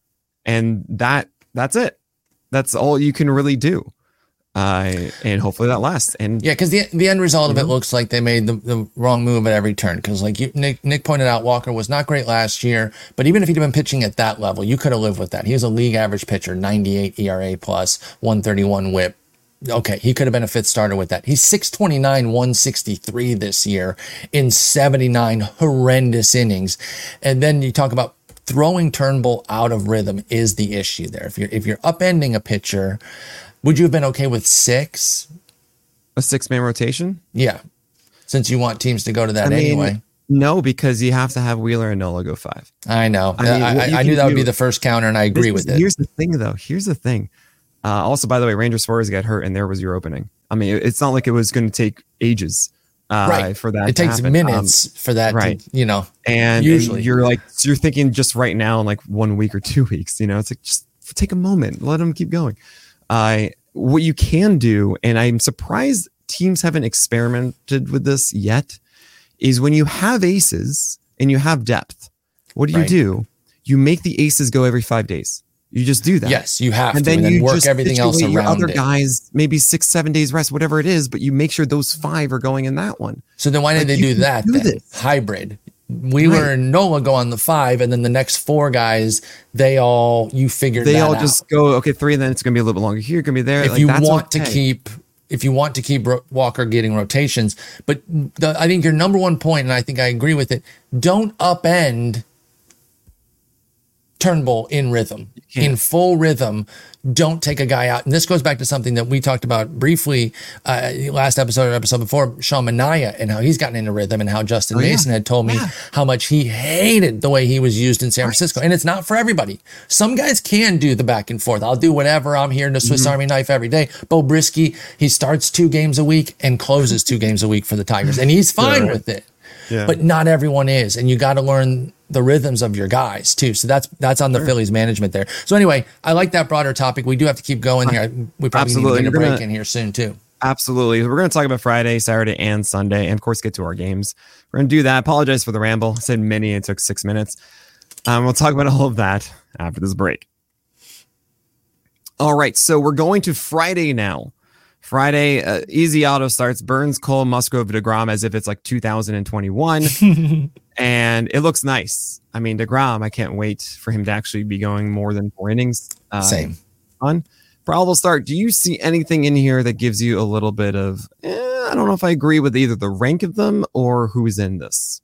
And that that's it. That's all you can really do. Uh, and hopefully that lasts. And yeah, because the the end result of it looks like they made the, the wrong move at every turn. Because like you, Nick, Nick pointed out, Walker was not great last year. But even if he'd been pitching at that level, you could have lived with that. He was a league average pitcher, ninety-eight E R A plus, one thirty-one whip. Okay, he could have been a fifth starter with that. He's six twenty-nine, one sixty-three this year in seventy-nine horrendous innings. And then you talk about throwing Turnbull out of rhythm is the issue there. If you're if you're upending a pitcher, would you have been okay with six? A six-man rotation? Yeah, since you want teams to go to that I mean, anyway. No, because you have to have Wheeler and Nola go five. I know. I, mean, I, I knew that would be the first counter, and I agree with is, it. Here's the thing, though. Here's the thing. Uh, also, by the way, Ranger Suarez got hurt, and there was your opening. I mean, it's not like it was going to take ages uh, right. for that. It to takes happen. minutes um, for that, right? To, you know, and usually and you're like so you're thinking just right now, in like one week or two weeks. You know, it's like just take a moment, let them keep going. Uh, what you can do, and I'm surprised teams haven't experimented with this yet, is when you have aces and you have depth, what do you Right. do? You make the aces go every five days. You just do that. Yes, you have And to, then and then you work just everything else situate your around other it. guys, maybe six, seven days rest, whatever it is, but you make sure those five are going in that one. So then why did Like, they you do can that do then? this. Hybrid. Wheeler Right. and Nola go on the five, and then the next four guys, they all, you figured They that all out. just go, okay, three, and then it's going to be a little bit longer here, going to be there. If Like, you that's want to okay. keep, if you want to keep Ro- Walker getting rotations, but the, I think your number one point, and I think I agree with it, don't upend Turnbull in rhythm, can't. in full rhythm. Don't take a guy out. And this goes back to something that we talked about briefly uh, last episode or episode before, Sean Manaea, and how he's gotten into rhythm, and how Justin Oh, yeah. Mason had told me Yeah. how much he hated the way he was used in San Francisco. And it's not for everybody. Some guys can do the back and forth. I'll do whatever. I'm here in the Swiss Mm-hmm. Army knife every day. Bo Brisky, he starts two games a week and closes two games a week for the Tigers, and he's fine Right. with it. Yeah. But not everyone is, and you got to learn the rhythms of your guys too. So that's that's on the Phillies management there. So anyway, I like that broader topic. We do have to keep going here. We probably Absolutely. need to get a We're break gonna- in here soon too. Absolutely. We're going to talk about Friday, Saturday, and Sunday, and of course, get to our games. We're going to do that. Apologize for the ramble. I said many. It took six minutes. Um, we'll talk about all of that after this break. All right. So we're going to Friday now. Friday, uh, easy auto starts. Burns, Cole, Musgrove, DeGrom, as if it's like two thousand twenty-one. And it looks nice. I mean, DeGrom, I can't wait for him to actually be going more than four innings. Uh, Same. Fun. Probable start. Do you see anything in here that gives you a little bit of, eh, I don't know if I agree with either the rank of them or who's in this?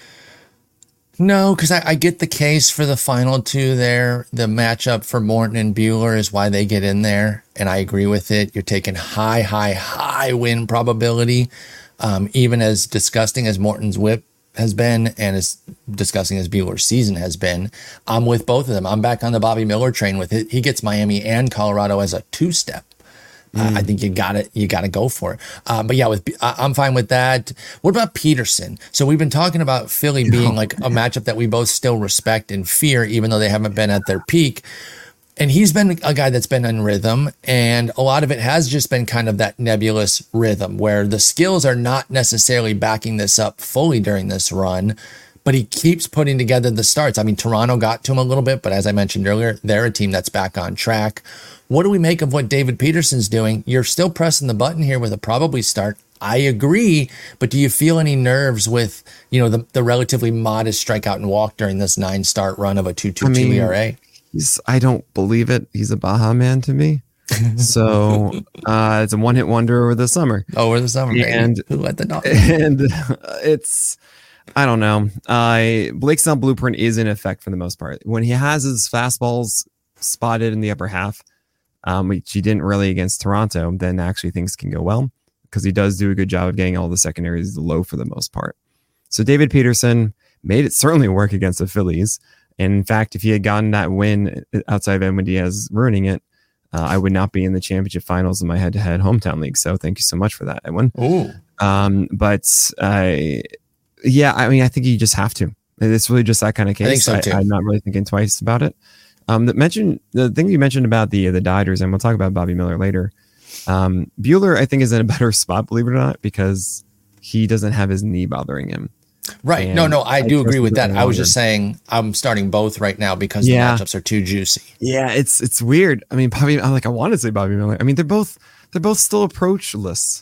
No, because I, I get the case for the final two there. The matchup for Morton and Buehler is why they get in there, and I agree with it. You're taking high, high, high win probability, um, even as disgusting as Morton's whip has been and as disgusting as Buehler's season has been. I'm with both of them. I'm back on the Bobby Miller train with it. He gets Miami and Colorado as a two-step. Uh, I think you got to you got to go for it. Uh, but yeah, with I- I'm fine with that. What about Peterson? So we've been talking about Philly being like a matchup that we both still respect and fear, even though they haven't been at their peak. And he's been a guy that's been in rhythm, and a lot of it has just been kind of that nebulous rhythm where the skills are not necessarily backing this up fully during this run. But he keeps putting together the starts. I mean, Toronto got to him a little bit, but as I mentioned earlier, they're a team that's back on track. What do we make of what David Peterson's doing? You're still pressing the button here with a probably start. I agree, but do you feel any nerves with, you know, the, the relatively modest strikeout and walk during this nine start run of a two two two I mean, E R A? He's, I don't believe it. He's a Baja man to me. So uh, it's a one hit wonder over the summer. Over the summer, baby. And- Who let the dog? And it's, I don't know. Uh, Blake Snell blueprint is in effect for the most part. When he has his fastballs spotted in the upper half, um, which he didn't really against Toronto, then actually things can go well because he does do a good job of getting all the secondaries low for the most part. So David Peterson made it certainly work against the Phillies. And in fact, if he had gotten that win outside of Edwin Diaz ruining it, uh, I would not be in the championship finals in my head-to-head hometown league. So thank you so much for that, Edwin. Ooh. Um, but uh, yeah, I mean, I think you just have to. It's really just that kind of case. I think so too. I, I'm not really thinking twice about it. Um, the mention the thing you mentioned about the the Dodgers, and we'll talk about Bobby Miller later. Um, Buehler, I think, is in a better spot, believe it or not, because he doesn't have his knee bothering him. Right. And No, no, I I do trust agree him with that. even I was longer. just saying I'm starting both right now because Yeah. the matchups are too juicy. Yeah, it's it's weird. I mean, Bobby, I'm like, I want to say Bobby Miller. I mean, they're both they're both still approachless.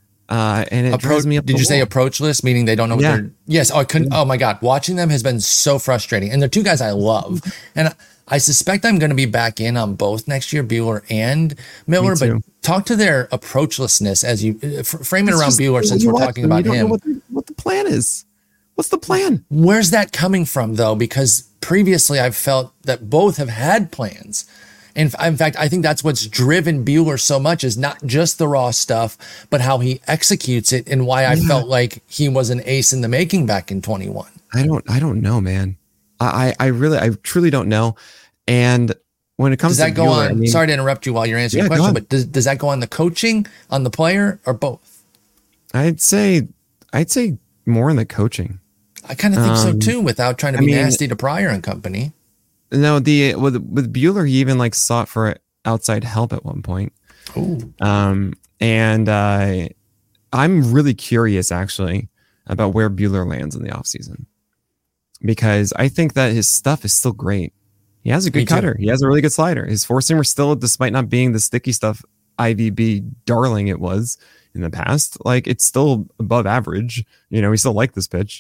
Uh, and it Approach, drives me up. did the you say wall. approachless, meaning they don't know what Yeah. they're? Yes. Oh, I couldn't. Oh my God, watching them has been so frustrating, and they're two guys I love, and I, I suspect I'm going to be back in on both next year, Buehler and Miller. Me But too. talk to their approachlessness as you uh, f- frame it It's around just- Buehler, when since you we're watch talking them, you about don't know him. What the, what the plan is? What's the plan? Where's that coming from, though? Because previously I've felt that both have had plans. In, in fact, I think that's what's driven Buehler so much is not just the raw stuff, but how he executes it and why I Yeah. felt like he was an ace in the making back in twenty-one. I don't. I don't know, man. I. I I really. I truly don't know. And when it comes Does that to go Buehler, on? I mean, Sorry to interrupt you while you're answering Yeah, the go question, on. but does, does that go on the coaching, on the player, or both? I'd say. I'd say more in the coaching. I kind of think so Um, too, without trying to I be mean- nasty to Pryor and company. No, the with with Buehler, he even like sought for outside help at one point. Ooh. Um, and uh, I'm really curious, actually. about where Buehler lands in the offseason. Because I think that his stuff is still great. He has a good cutter. He has a really good slider. His four seamer still, despite not being the sticky stuff I V B darling it was in the past, like it's still above average. You know, we still like this pitch.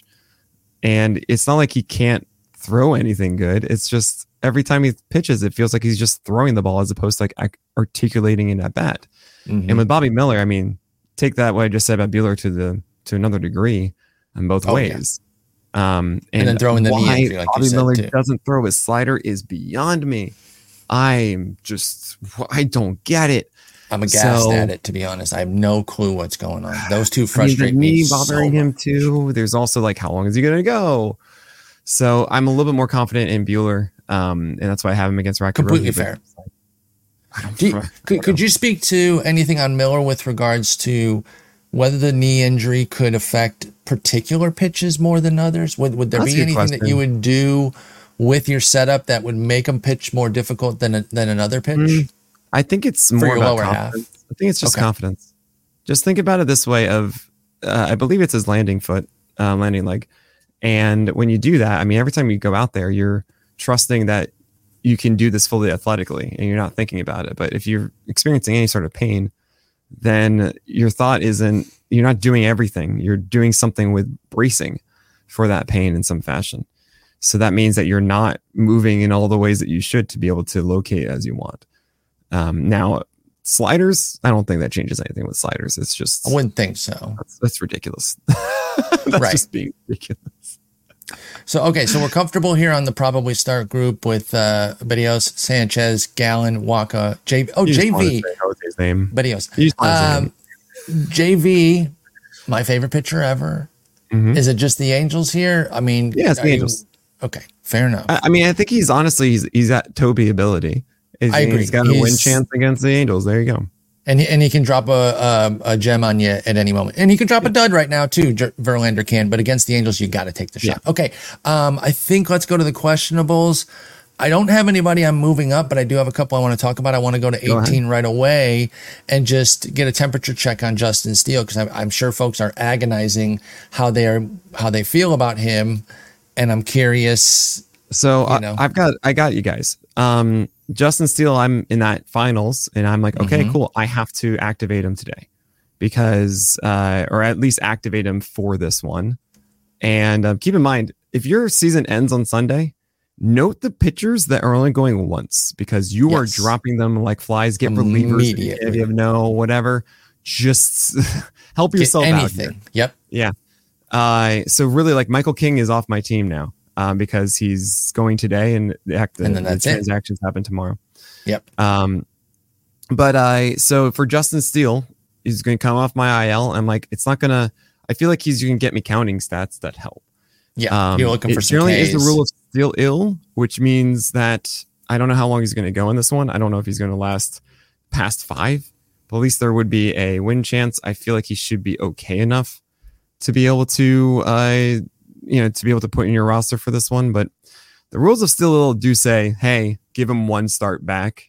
And it's not like he can't throw anything good. It's just every time he pitches, it feels like he's just throwing the ball as opposed to like articulating it at bat. Mm-hmm. And with Bobby Miller, I mean, take that what I just said about Buehler to the to another degree in both oh, ways. Yeah. Um, and, and then throwing the why knee like Bobby Miller too. Doesn't throw his slider is beyond me. I'm just I don't get it. I'm aghast so, at it, to be honest. I have no clue what's going on. Those two frustrate I mean, me. bothering so him too. There's also like, how long is he going to go? So I'm a little bit more confident in Buehler, um, and that's why I have him against Rocky. Completely Rosie, fair. Do you, could, could you speak to anything on Miller with regards to whether the knee injury could affect particular pitches more than others? Would would there that's be anything question. that you would do with your setup that would make him pitch more difficult than a, than another pitch? Mm. I think it's more about confidence. Half. I think it's just okay. confidence. Just think about it this way of, uh, I believe it's his landing foot, uh, landing leg. And when you do that, I mean, every time you go out there, you're trusting that you can do this fully athletically and you're not thinking about it. But if you're experiencing any sort of pain, then your thought isn't, you're not doing everything. You're doing something with bracing for that pain in some fashion. So that means that you're not moving in all the ways that you should to be able to locate as you want. Um, now, sliders, I don't think that changes anything with sliders. It's just... I wouldn't think so. That's, that's ridiculous. that's right. just being ridiculous. So, okay, so we're comfortable here on the probably start group with uh, Berrios, Sanchez, Gallen, Waka, J V. Oh, J V. His name. Berrios. Um, J V, my favorite pitcher ever. Mm-hmm. Is it just the Angels here? I mean... Yeah, it's the Angels. You, okay, fair enough. I, I mean, I think he's honestly, he's, he's at Toby ability. Is, I agree. He's got he's, a win chance against the Angels. There you go. And he, and he can drop a, a a gem on you at any moment. And he can drop yeah. a dud right now too. Verlander can, but against the Angels, you got to take the shot. Yeah. Okay. Um, I think let's go to the questionables. I don't have anybody I'm moving up, but I do have a couple I want to talk about. I want to go to eighteen go right away and just get a temperature check on Justin Steele, because I'm, I'm sure folks are agonizing how they are how they feel about him, and I'm curious. So you know. I, I've got I got you guys. Um, Justin Steele, I'm in that finals, and I'm like, okay, mm-hmm. cool. I have to activate him today because, uh, or at least activate him for this one. And uh, keep in mind, if your season ends on Sunday, note the pitchers that are only going once, because you yes. are dropping them like flies. Get relievers if you have no whatever. Just help Get yourself anything. out. Here. Yep. Yeah. Uh, so really, like Michael King is off my team now. Um, because he's going today, and the, act, and then the transactions it. happen tomorrow. Yep. Um, but I so for Justin Steele, he's going to come off my I L. I'm like, it's not gonna. I feel like he's going to get me counting stats that help. Yeah, um, you're looking for it some. Generally, is the rule of Steele ill, which means that I don't know how long he's going to go in this one. I don't know if he's going to last past five. But at least there would be a win chance. I feel like he should be okay enough to be able to. Uh, you know, to be able to put in your roster for this one. But the rules of Steele do say, hey, give him one start back.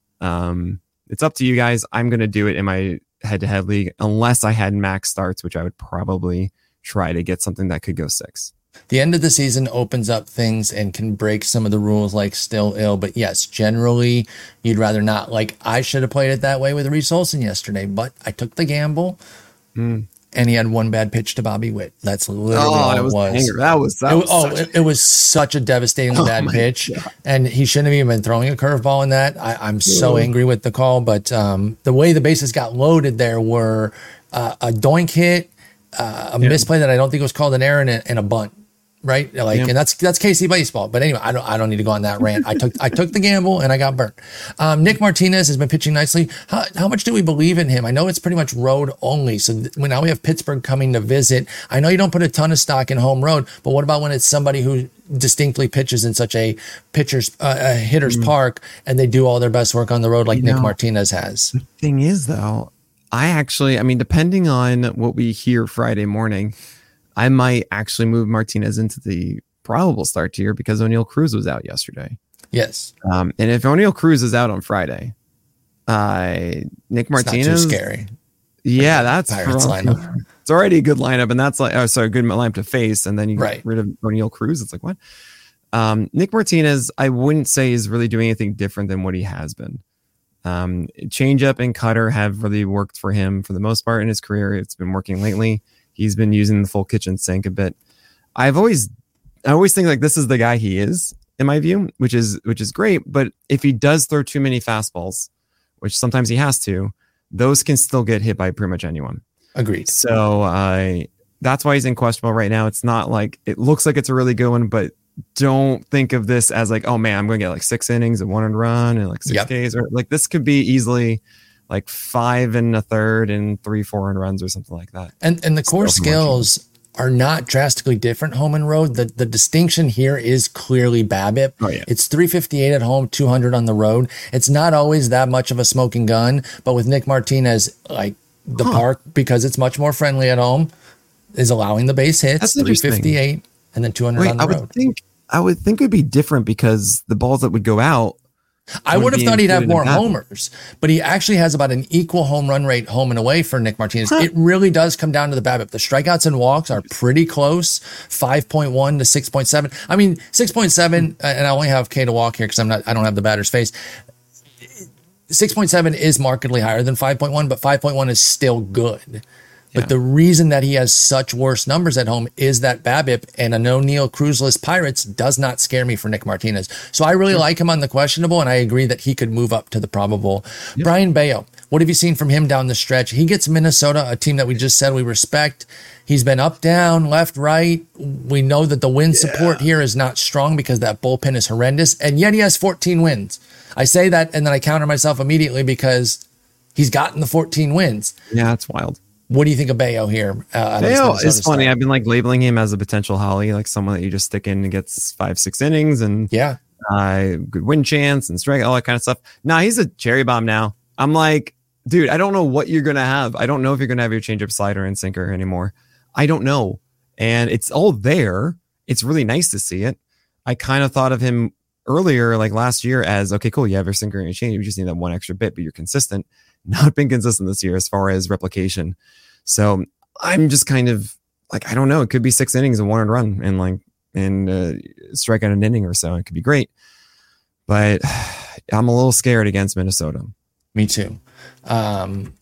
Um, it's up to you guys. I'm going to do it in my head-to-head league, unless I had max starts, which I would probably try to get something that could go six. The end of the season opens up things and can break some of the rules, like still ill. But yes, generally, you'd rather not. Like, I should have played it that way with Reese Olson yesterday, but I took the gamble. Mm. And he had one bad pitch to Bobby Witt. That's literally oh, all it was. was. That was, that it, was oh, it, it was such a devastatingly oh bad pitch. God. And he shouldn't have even been throwing a curveball in that. I, I'm so Ooh. angry with the call. But um, the way the bases got loaded there were uh, a doink hit, uh, a yeah. misplay that I don't think was called an error, and a, and a bunt. Right, like, yeah. and that's that's K C baseball. But anyway, I don't I don't need to go on that rant. I took I took the gamble and I got burnt. Um, Nick Martinez has been pitching nicely. How how much do we believe in him? I know it's pretty much road only. So th- when now we have Pittsburgh coming to visit. I know you don't put a ton of stock in home road, but what about when it's somebody who distinctly pitches in such a pitcher's uh, a hitter's mm. park, and they do all their best work on the road like you Nick know, Martinez has? The thing is, though, I actually, I mean, depending on what we hear Friday morning, I might actually move Martinez into the probable start tier because O'Neal Cruz was out yesterday. Yes. Um, and if O'Neal Cruz is out on Friday, uh, Nick Martinez, it's not too scary. Yeah, that's Pirates rough. lineup. It's already a good lineup, and that's like, oh, sorry, a good lineup to face, and then you right. get rid of O'Neill Cruz. It's like, what? Um, Nick Martinez, I wouldn't say is really doing anything different than what he has been. Um, changeup and cutter have really worked for him for the most part in his career. It's been working lately. He's been using the full kitchen sink a bit. I've always, I always think like this is the guy he is, in my view, which is which is great. But if he does throw too many fastballs, which sometimes he has to, those can still get hit by pretty much anyone. Agreed. So I uh, that's why he's in questionable right now. It's not like it looks like it's a really good one, but don't think of this as like, oh man, I'm going to get like six innings and one and run and like six yep. Ks, or like this could be easily like five and a third and three, four and runs or something like that. And and the core skills are not drastically different home and road. The the distinction here is clearly BABIP. Oh, yeah. It's three fifty-eight at home, two hundred on the road. It's not always that much of a smoking gun, but with Nick Martinez, like the huh. park, because it's much more friendly at home, is allowing the base hits. That's three fifty-eight and then two hundred Wait, on the I road. Would think, I would think it would be different because the balls that would go out, I would have thought he'd have more homers, but he actually has about an equal home run rate home and away for Nick Martinez. Huh. It really does come down to the BABIP. The strikeouts and walks are pretty close, five point one to six point seven. I mean, six point seven, and I only have K to walk here because I'm not, I don't have the batter's face. six point seven is markedly higher than five point one, but five point one is still good. But yeah. the reason that he has such worse numbers at home is that BABIP, and an O'Neill Cruzless Pirates does not scare me for Nick Martinez. So I really yep. like him on the questionable, and I agree that he could move up to the probable. Yep. Brayan Bello, what have you seen from him down the stretch? He gets Minnesota, a team that we just said we respect. He's been up, down, left, right. We know that the win yeah. support here is not strong because that bullpen is horrendous, and yet he has fourteen wins. I say that, and then I counter myself immediately because he's gotten the fourteen wins. Yeah, that's wild. What do you think of Bello here? Uh, Bello is funny. I've been like labeling him as a potential Holly, like someone that you just stick in and gets five, six innings and yeah, uh, good win chance and strike, all that kind of stuff. Nah, he's a cherry bomb now. I'm like, dude, I don't know what you're going to have. I don't know if you're going to have your changeup, slider, and sinker anymore. I don't know. And it's all there. It's really nice to see it. I kind of thought of him earlier, like last year, as, okay, cool, you have your sinker and your change. You just need that one extra bit, but you're consistent. Not been consistent this year as far as replication. So I'm just kind of like, I don't know. It could be six innings and one and run and like, and uh, strike out an inning or so. It could be great. But I'm a little scared against Minnesota. Me too. Um,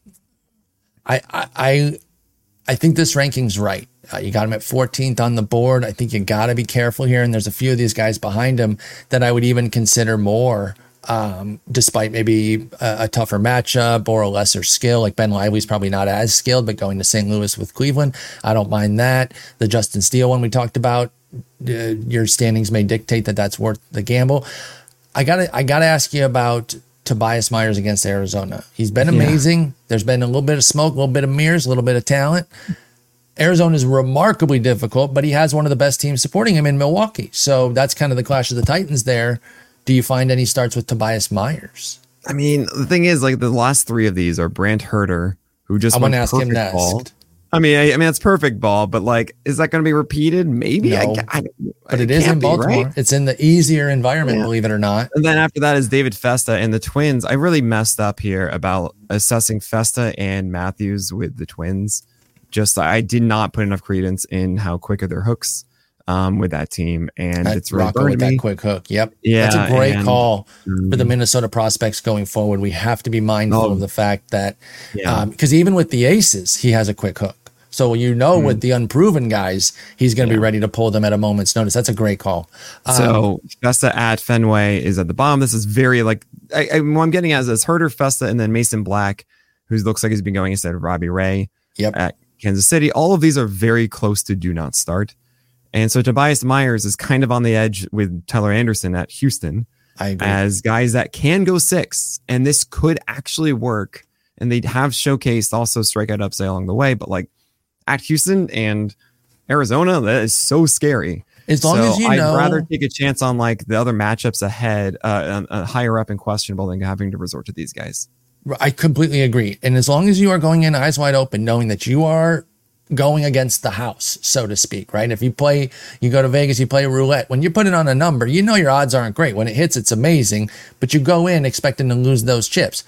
I, I, I, I think this ranking's right. Uh, you got him at fourteenth on the board. I think you got to be careful here. And there's a few of these guys behind him that I would even consider more. Um, despite maybe a, a tougher matchup or a lesser skill, like Ben Lively's probably not as skilled, but going to Saint Louis with Cleveland, I don't mind that. The Justin Steele one we talked about, uh, your standings may dictate that that's worth the gamble. I gotta, I gotta ask you about Tobias Myers against Arizona. He's been amazing. Yeah. There's been a little bit of smoke, a little bit of mirrors, a little bit of talent. Arizona is remarkably difficult, but he has one of the best teams supporting him in Milwaukee. So that's kind of the clash of the Titans there. Do you find any starts with Tobias Myers? I mean, the thing is, like the last three of these are Brant Herter, who just I'm went gonna ask him next. Ball. I mean, I, I mean, it's perfect ball, but like, is that going to be repeated? Maybe. No, I, I, but it, it is in Baltimore. Be, right? It's in the easier environment, yeah. believe it or not. And then after that is David Festa and the Twins. I really messed up here about assessing Festa and Matthews with the Twins. Just I did not put enough credence in how quick are their hooks. Um, with that team, and I'd it's really with that quick hook. Yep, yeah, that's a great and, call um, for the Minnesota prospects going forward. We have to be mindful oh, of the fact that yeah. because um, even with the aces, he has a quick hook. So you know, mm-hmm. with the unproven guys, he's going to yeah. be ready to pull them at a moment's notice. That's a great call. Um, so Festa at Fenway is at the bottom. This is very like I, I, what I'm getting at is Herter, Festa, and then Mason Black, who looks like he's been going instead of Robbie Ray. Yep. At Kansas City. All of these are very close to do not start. And so Tobias Myers is kind of on the edge with Tyler Anderson at Houston I agree. as guys that can go six. And this could actually work. And they have showcased also strikeout upside along the way. But like at Houston and Arizona, that is so scary. As long so as you I'd know, rather take a chance on like the other matchups ahead, uh, uh, higher up and questionable than having to resort to these guys. I completely agree. And as long as you are going in eyes wide open, knowing that you are going against the house, so to speak, right? If you play, you go to Vegas, you play roulette. When you put it on a number, you know your odds aren't great. When it hits, it's amazing, but you go in expecting to lose those chips.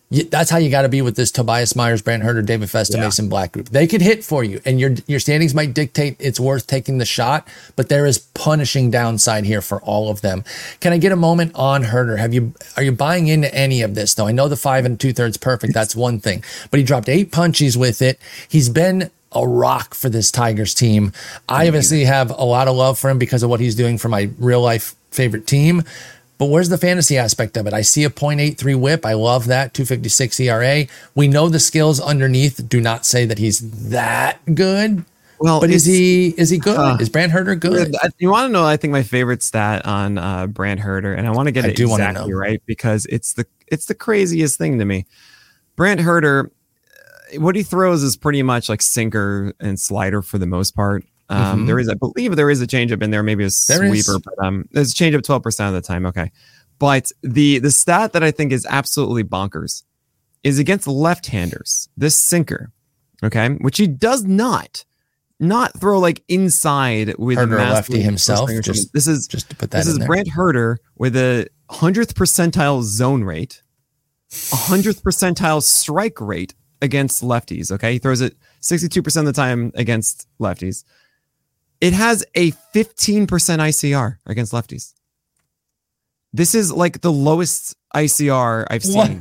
That's how you got to be with this Tobias Myers, Brant Hurter, David Festa, Yeah. Mason Black group. They could hit for you, and your your standings might dictate it's worth taking the shot, but there is punishing downside here for all of them. Can I get a moment on Hurter? Have you are you buying into any of this though? I know the five and two thirds perfect. That's one thing, but he dropped eight punchies with it. He's been a rock for this Tigers team. I obviously have a lot of love for him because of what he's doing for my real life favorite team. But where's the fantasy aspect of it? I see a point eight three whip. I love that. two fifty-six E R A. We know the skills underneath do not say that he's that good. Well, but is he is he good? Uh, is Brant Hurter good? You want to know? I think my favorite stat on uh, Brant Hurter, and I want to get I it do wanna exactly know. right because it's the it's the craziest thing to me. Brant Hurter, what he throws is pretty much like sinker and slider for the most part. Um, Mhm. There is, I believe, there is a changeup in there, maybe a There is. sweeper, but um, there's a changeup twelve percent of the time. Okay, but the the stat that I think is absolutely bonkers is against left-handers. This sinker, okay, which he does not. Not throw like inside with Hurter, a massive lefty himself. swing or something. Just this is just to put that this in is there. Brant Hurter with a hundredth percentile zone rate, a hundredth percentile strike rate against lefties. Okay, he throws it sixty-two percent of the time against lefties. It has a fifteen percent I C R against lefties. This is like the lowest I C R I've What? seen.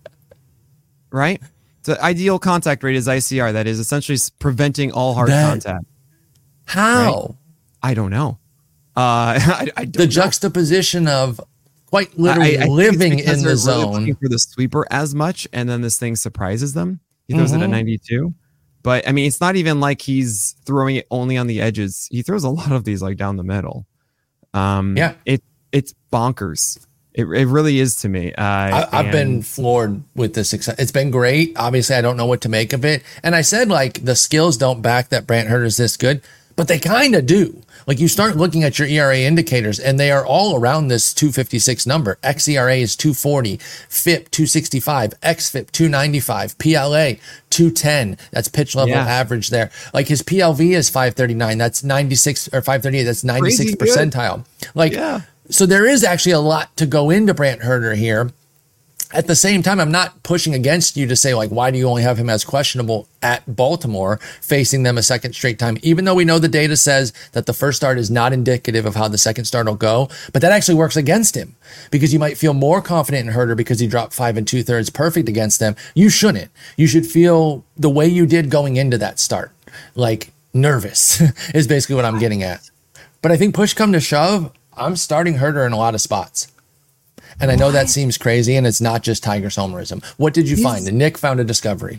Right? The ideal contact rate is I C R. That is essentially s- preventing all hard That- contact. How? I don't know. Uh, I, I don't The know. juxtaposition of quite I- literally I think it's living because in they're the really zone. looking for the sweeper as much, and then this thing surprises them. He throws it Mhm. at ninety-two. But I mean, it's not even like he's throwing it only on the edges. He throws a lot of these like down the middle. Um, Yeah. it it's bonkers. It, it really is to me. Uh, I, I've been and- floored with the success. It's been great. Obviously, I don't know what to make of it. And I said, like, the skills don't back that Brant Hurter's this good, but they kind of do. Like, you start looking at your E R A indicators, and they are all around this two fifty-six number. X E R A is two forty, F I P two sixty-five, X F I P two ninety-five, P L A two ten. That's pitch level Yeah. average there. Like, his P L V is five thirty-nine. That's ninety-six, or five thirty-eight. That's ninety-six Crazy good. percentile. Like, Yeah. so there is actually a lot to go into Brant Hurter here. At the same time, I'm not pushing against you to say, like, why do you only have him as questionable at Baltimore, facing them a second straight time? Even though we know the data says that the first start is not indicative of how the second start will go, but that actually works against him because you might feel more confident in Hurter because he dropped five and two thirds perfect against them. You shouldn't. You should feel the way you did going into that start, like nervous is basically what I'm getting at. But I think push come to shove, I'm starting Hurter in a lot of spots. And I know that seems crazy, and it's not just Tigers homerism. What did you He's- find? Nick found a discovery.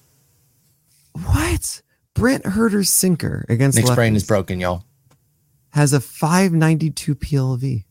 What? Brant Hurter's sinker against Nick's brain lefties is broken, y'all. has a five ninety-two P L V.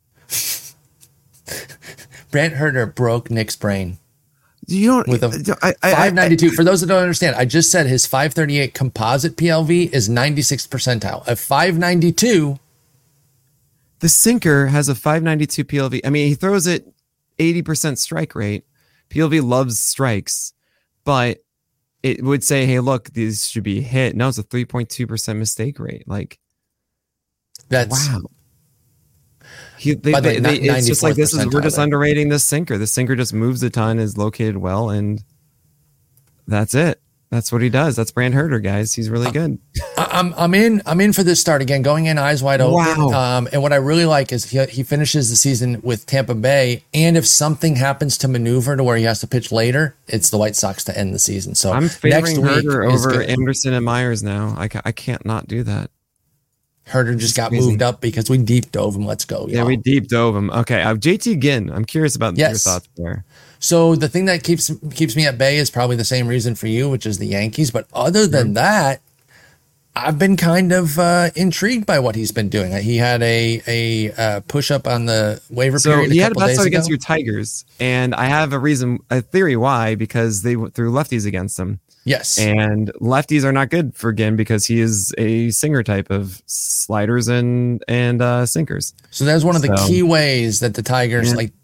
Brant Hurter broke Nick's brain. You don't With a I, I, I, five ninety-two. For those that don't understand, I just said his five thirty-eight composite P L V is ninety-sixth percentile. A five ninety-two, The sinker has a five ninety-two P L V. I mean, he throws it eighty percent strike rate. P L V loves strikes, but it would say, hey, look, these should be hit. No, it's a three point two percent mistake rate. Like, that's wow. He, they, By the way, they, they, not it's just like this is we're ninety-fourth just percentile. underrating this sinker. The sinker just moves a ton, is located well, and that's it. That's what he does. That's Brant Hurter, guys. He's really good. I- I'm I'm in I'm in for this start again, going in eyes wide open. Wow. Um, and what I really like is he he finishes the season with Tampa Bay, and if something happens to maneuver to where he has to pitch later, it's the White Sox to end the season. So I'm next favoring week Hurter is over good. Anderson and Myers now. I, ca- I can't not do that. Herter just got crazy. moved up because we deep dove him. Let's go. Yeah, y'all. we deep dove him. Okay, uh, J T Ginn. I'm curious about Yes. your thoughts there. So the thing that keeps keeps me at bay is probably the same reason for you, which is the Yankees. But other than Mm-hmm. that, I've been kind of uh, intrigued by what he's been doing. He had a a uh, push up on the waiver So period. he a had a couple bad days start ago. against your Tigers, and I have a reason, a theory why, because they w- threw lefties against them, Yes. and lefties are not good for Ginn because he is a singer type of sliders and and uh, sinkers. So that's one of the So- key ways that the Tigers Yeah. like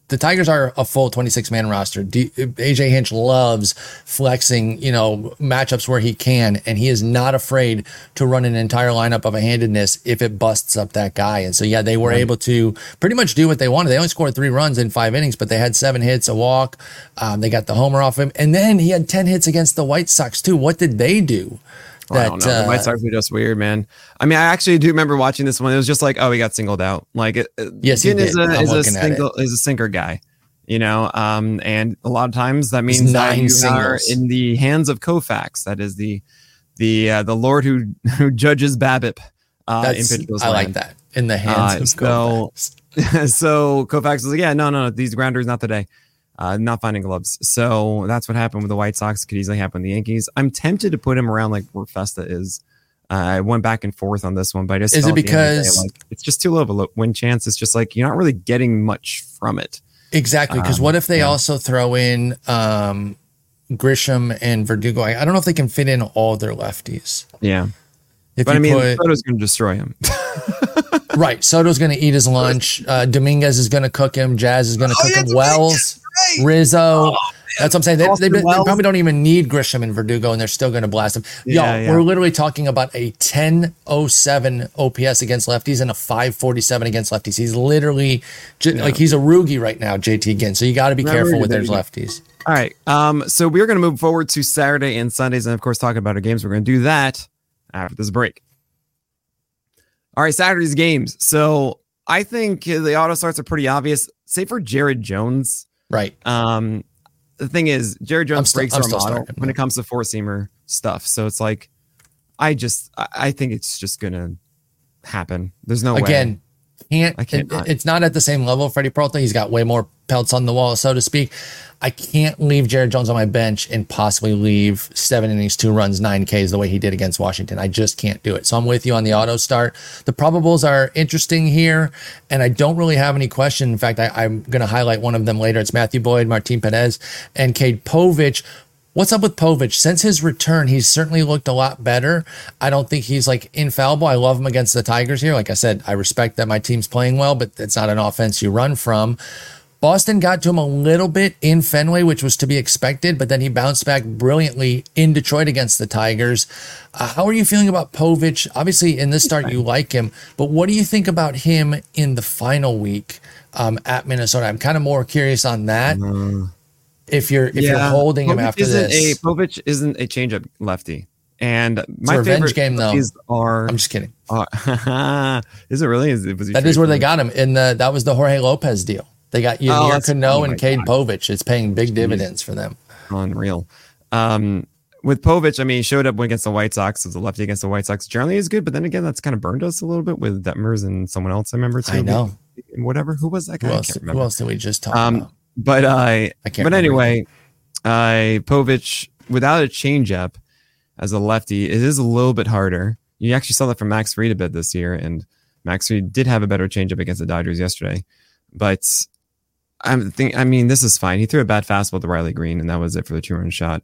the Tigers are a full twenty-six man roster. D- A J Hinch loves flexing, you know, matchups where he can, and he is not afraid to run an entire lineup of a handedness if it busts up that guy. And so, yeah, they were right. able to pretty much do what they wanted. They only scored three runs in five innings, but they had seven hits, a walk. Um, they got the homer off him. And then he had ten hits against the White Sox, too. What did they do? That, I don't know. The White Sox were just weird, man. I mean, I actually do remember watching this one. It was just like, oh, he got singled out. Like, it, yes, he is did. a, I'm is, a looking single, at it. is a sinker guy, you know. Um, and a lot of times that means that you singles. are in the hands of Koufax. That is the the uh, the Lord who who judges BABIP. Uh, in I land. like that. In the hands uh, of so, Koufax. So Koufax was like, yeah, no, no, these grounders not today. Uh, not finding gloves. So that's what happened with the White Sox. Could easily happen with the Yankees. I'm tempted to put him around like where Festa is. Uh, I went back and forth on this one, but I just is it because day, like, it's just too low of a win chance. It's just like you're not really getting much from it. Exactly. Because um, what if they yeah. also throw in um, Grisham and Verdugo? I, I don't know if they can fit in all their lefties. Yeah. If but I mean, put, Soto's going to destroy him. Right. Soto's going to eat his lunch. Uh, Dominguez is going to cook him. Jazz is going to oh, cook him. Wells, right. Rizzo. Oh, that's what I'm saying. They, they, they probably don't even need Grisham and Verdugo, and they're still going to blast him. Yeah, Yo, yeah. We're literally talking about a ten oh seven O P S against lefties and a five forty-seven against lefties. He's literally yeah. like he's a Roogie right now, J T again. So you got to be Remember careful with those lefties. All right. Um. So we're going to move forward to Saturday and Sundays, and of course, talking about our games. We're going to do that after this break. All right, Saturday's games. So I think the auto starts are pretty obvious, save for Jared Jones. Right. Um, the thing is, Jared Jones still, breaks I'm our model starting, when it comes to four-seamer stuff. So it's like, I just, I think it's just going to happen. There's no Again, way. Can't, I can't. It, it's not at the same level of Freddie Peralta. He's got way more pelts on the wall, so to speak. I can't leave Jared Jones on my bench and possibly leave seven innings, two runs, nine Ks the way he did against Washington. I just can't do it. So I'm with you on the auto start. The probables are interesting here, and I don't really have any question. In fact, I, I'm going to highlight one of them later. It's Matthew Boyd, Martin Perez, and Cade Povich. What's up with Povich? Since his return, he's certainly looked a lot better. I don't think he's like infallible. I love him against the Tigers here. Like I said, I respect that my team's playing well, but it's not an offense you run from. Boston got to him a little bit in Fenway, which was to be expected, but then he bounced back brilliantly in Detroit against the Tigers. Uh, how are you feeling about Povich? Obviously, in this start, you like him, but what do you think about him in the final week um, at Minnesota? I'm kind of more curious on that. Mm. If you're if yeah. you're holding Povich him after isn't this, a, Povich isn't a changeup lefty, and it's my a revenge favorite game though. Are, I'm just kidding. Uh, is it really? Is it, was that is where they got him in the that was the Jorge Lopez deal. They got Yamir oh, Cano oh and Cade Povich. It's paying big dividends for them. Unreal. Um, with Povich, I mean, he showed up against the White Sox as a lefty against the White Sox. Generally is good, but then again, that's kind of burned us a little bit with Detmers and someone else I remember too. I know. Whatever. Who was that guy? Who else, who else did we just talk um, about? But I, I can't but anyway, I Povich without a changeup as a lefty, it is a little bit harder. You actually saw that from Max Fried a bit this year, and Max Fried did have a better changeup against the Dodgers yesterday. But I'm think I mean, this is fine. He threw a bad fastball to Riley Green, and that was it for the two-run shot.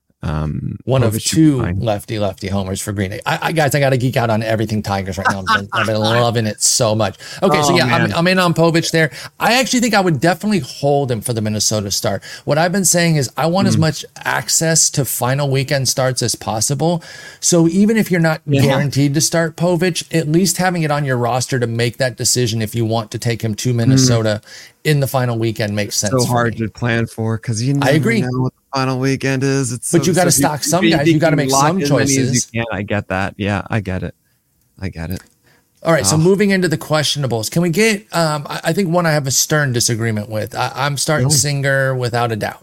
Um, One of two lefty lefty homers for Green. I, I guys, I got to geek out on everything Tigers right now. I've been, I've been loving it so much. Okay, oh, so yeah, I'm, I'm in on Povich there. I actually think I would definitely hold him for the Minnesota start. What I've been saying is I want mm. as much access to final weekend starts as possible. So even if you're not yeah. guaranteed to start Povich, at least having it on your roster to make that decision if you want to take him to Minnesota mm. in the final weekend makes sense. So hard me. to plan for because you never I agree. know what the final weekend is. It's but so, you got to so stock you, some you, guys. You, you got to make some choices. Yeah, I get that. Yeah, I get it. I get it. All right, oh. so moving into the questionables, can we get? Um, I, I think one I have a stern disagreement with. I, I'm starting oh. Singer without a doubt.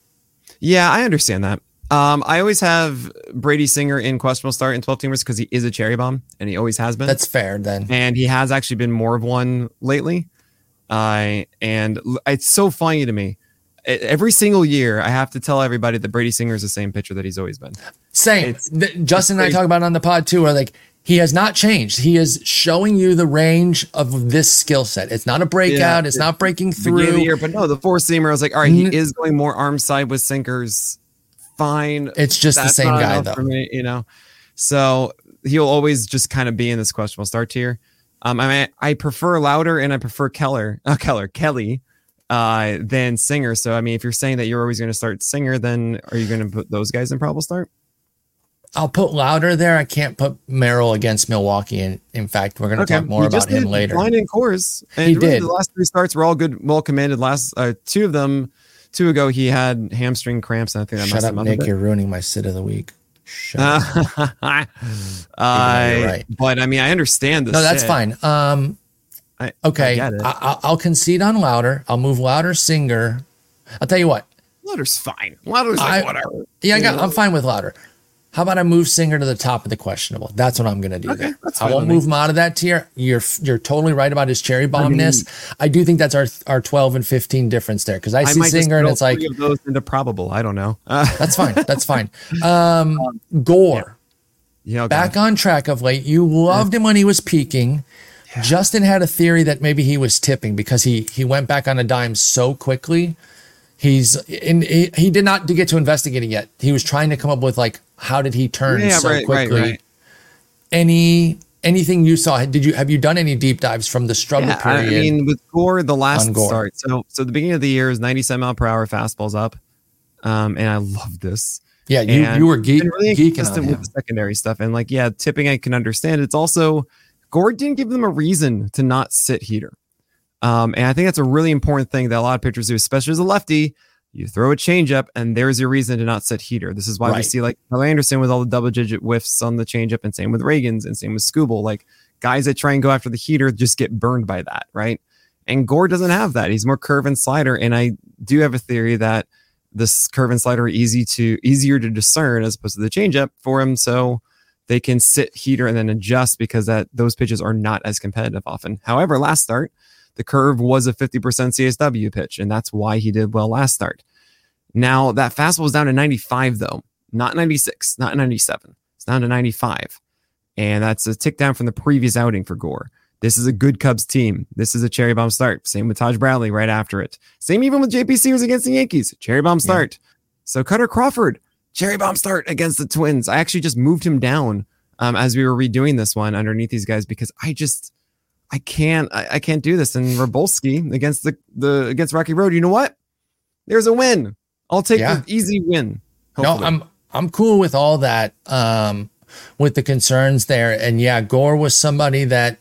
Yeah, I understand that. Um, I always have Brady Singer in questionable start in twelve teamers because he is a cherry bomb and he always has been. That's fair then, and he has actually been more of one lately. Uh, and it's so funny to me. Every single year, I have to tell everybody that Brady Singer is the same pitcher that he's always been. Same. The, Justin and I talk about it on the pod too, where like he has not changed. He is showing you the range of this skill set. It's not a breakout. Yeah, it's not breaking through. The year, but no, the four seamer. I was like, all right, he N- is going more arm side with sinkers. Fine. It's just That's the same guy though. For me, you know, so he'll always just kind of be in this questionable start tier. Um, I mean, I prefer Louder and I prefer Keller. Uh, Keller Kelly. uh, than Singer. So, I mean, if you're saying that you're always going to start Singer, then are you going to put those guys in probable start? I'll put Louder there. I can't put Merrill against Milwaukee. And in fact, we're going to okay. talk more he about him later. Line in cores. And he really did. The last three starts were all good, well commanded. Last uh, two of them, two ago, he had hamstring cramps. And I think that Shut messed up, him up Nick. You're ruining my sit of the week. Shut up. uh, right. But I mean, I understand this. No, that's shit. fine. Um, I, okay. I get it. I, I'll concede on Louder. I'll move Louder, Singer. I'll tell you what. Louder's fine. Louder's like, I, whatever. Yeah, I got, I'm fine with Louder. How about I move Singer to the top of the questionable? That's what I'm going to do. Okay, I won't move him out of that tier. You're you're totally right about his cherry bombness. I, mean, I do think that's our our twelve and fifteen difference there because I, I see Singer and it's like of those into probable. I don't know. Uh, that's fine. That's fine. Um, Gore, yeah, yeah okay. back on track of late. You loved him when he was peaking. Yeah. Justin had a theory that maybe he was tipping because he he went back on a dime so quickly. He's in. He, he did not get to investigate it yet. He was trying to come up with like, how did he turn yeah, so right, quickly? Right, right. Any anything you saw? Did you have you done any deep dives from the struggle yeah, period? I mean, with Gore, the last Gore. start. So, so the beginning of the year is ninety-seven mile per hour fastballs up, um, and I love this. Yeah, you and you were geek, really geeking on him. with the secondary stuff, and like yeah, tipping I can understand. It's also Gore didn't give them a reason to not sit heater, um, and I think that's a really important thing that a lot of pitchers do, especially as a lefty. You throw a changeup, and there's your reason to not set heater. This is why right. we see like Tyler Anderson with all the double-digit whiffs on the changeup, and same with Reagans, and same with Skubal. Like guys that try and go after the heater just get burned by that, right? And Gore doesn't have that. He's more curve and slider, and I do have a theory that this curve and slider are easy to easier to discern as opposed to the changeup for him, so they can sit heater and then adjust because that those pitches are not as competitive often. However, last start, the curve was a fifty percent C S W pitch, and that's why he did well last start. Now, that fastball was down to ninety-five, though. Not ninety-six, not ninety-seven. It's down to ninety-five. And that's a tick down from the previous outing for Gore. This is a good Cubs team. This is a cherry bomb start. Same with Taj Bradley right after it. Same even with J P Sears against the Yankees. Cherry bomb start. Yeah. So Cutter Crawford, cherry bomb start against the Twins. I actually just moved him down um, as we were redoing this one underneath these guys because I just... I can't, I, I can't do this. And Rabolski against the, the against Rocky Road. You know what? There's a win. I'll take yeah. the easy win. Hopefully. No, I'm I'm cool with all that. Um, with the concerns there, and yeah, Gore was somebody that,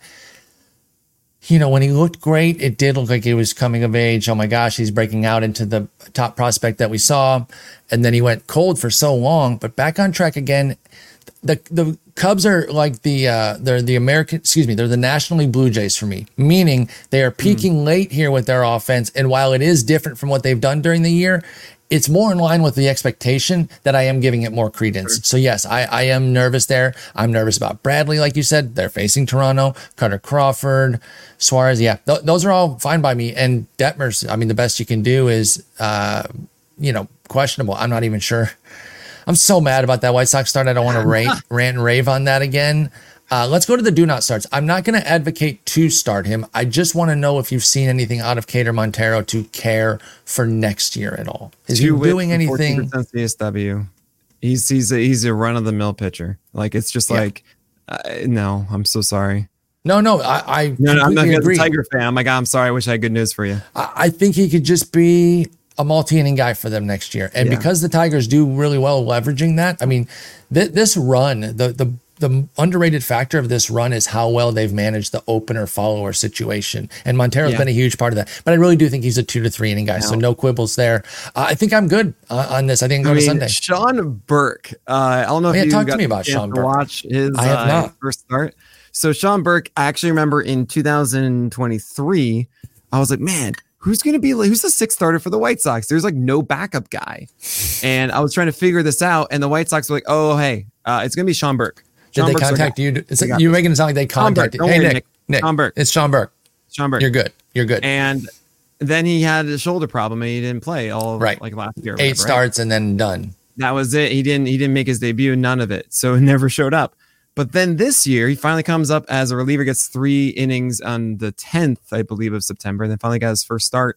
you know, when he looked great, it did look like he was coming of age. Oh my gosh, he's breaking out into the top prospect that we saw, and then he went cold for so long. But back on track again. The the Cubs are like the uh, they're the American excuse me they're the National League Blue Jays for me, meaning they are peaking mm. late here with their offense, and while it is different from what they've done during the year, it's more in line with the expectation that I am giving it more credence. Sure. So yes, I, I am nervous there. I'm nervous about Bradley, like you said. They're facing Toronto, Cutter Crawford, Suarez. Yeah, th- those are all fine by me. And Detmers, I mean, the best you can do is uh, you know questionable. I'm not even sure. I'm so mad about that White Sox start. I don't want to rant, rant and rave on that again. Uh, let's go to the do not starts. I'm not going to advocate to start him. I just want to know if you've seen anything out of Cater Montero to care for next year at all. Is he doing anything? C S W. He's he's a, he's a run of the mill pitcher. Like it's just yeah. like uh, no. I'm so sorry. No, no, I, I no, no I'm not a Tiger fan. I'm like, I'm sorry. I wish I had good news for you. I, I think he could just be a multi-inning guy for them next year. And yeah. because the Tigers do really well leveraging that, I mean, th- this run, the the the underrated factor of this run is how well they've managed the opener follower situation. And Montero's yeah. been a huge part of that. But I really do think he's a two to three inning guy. No. So no quibbles there. Uh, I think I'm good uh, on this. I think I'm going to Sunday. Sean Burke. Uh, I don't know oh, if yeah, you talk got to me about Sean Burke. Watch his I have uh, not. first start. So Sean Burke, I actually remember in two thousand twenty-three, I was like, man, who's going to be like, who's the sixth starter for the White Sox? There's like no backup guy. And I was trying to figure this out. And the White Sox were like, oh, hey, uh, it's going to be Sean Burke. Did Sean they Burke's contact you? It's like, you're making it sound like they contacted. Hey, Nick, Nick, Nick, Sean Burke. It's Sean Burke. Sean Burke. You're good. You're good. And then he had a shoulder problem and he didn't play all of, right. like last year. Eight whatever, starts right? and then done. That was it. He didn't, he didn't make his debut, none of it. So it never showed up. But then this year, he finally comes up as a reliever, gets three innings on the tenth, I believe, of September, and then finally got his first start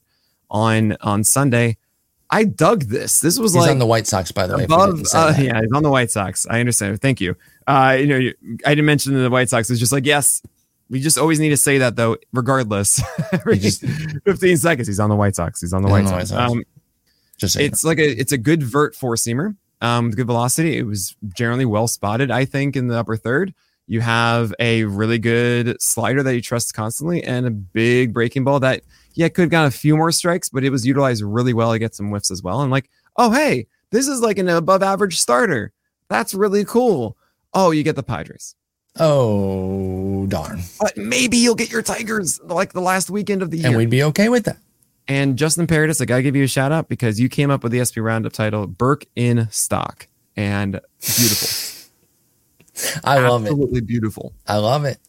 on on Sunday. I dug this. This was he's like on the White Sox, by the way. Above, uh, yeah, he's on the White Sox. I understand. Thank you. Uh, you know, you, I didn't mention the White Sox. It's just like, yes, we just always need to say that though, regardless. Every just, fifteen seconds, he's on the White Sox. He's on the White Sox. Sox. Um, just it's like a it's a good vert four seamer. Um, with good velocity. It was generally well spotted, I think, in the upper third. You have a really good slider that you trust constantly and a big breaking ball that, yeah, could have gotten a few more strikes, but it was utilized really well to get some whiffs as well. And like, oh, hey, this is like an above average starter. That's really cool. Oh, you get the Padres. Oh, darn. But maybe you'll get your Tigers like the last weekend of the year. And we'd be okay with that. And Justin Paradis, I got to give you a shout out because you came up with the S P Roundup title, Burke in Stock. And beautiful. I love Absolutely it. Absolutely beautiful. I love it.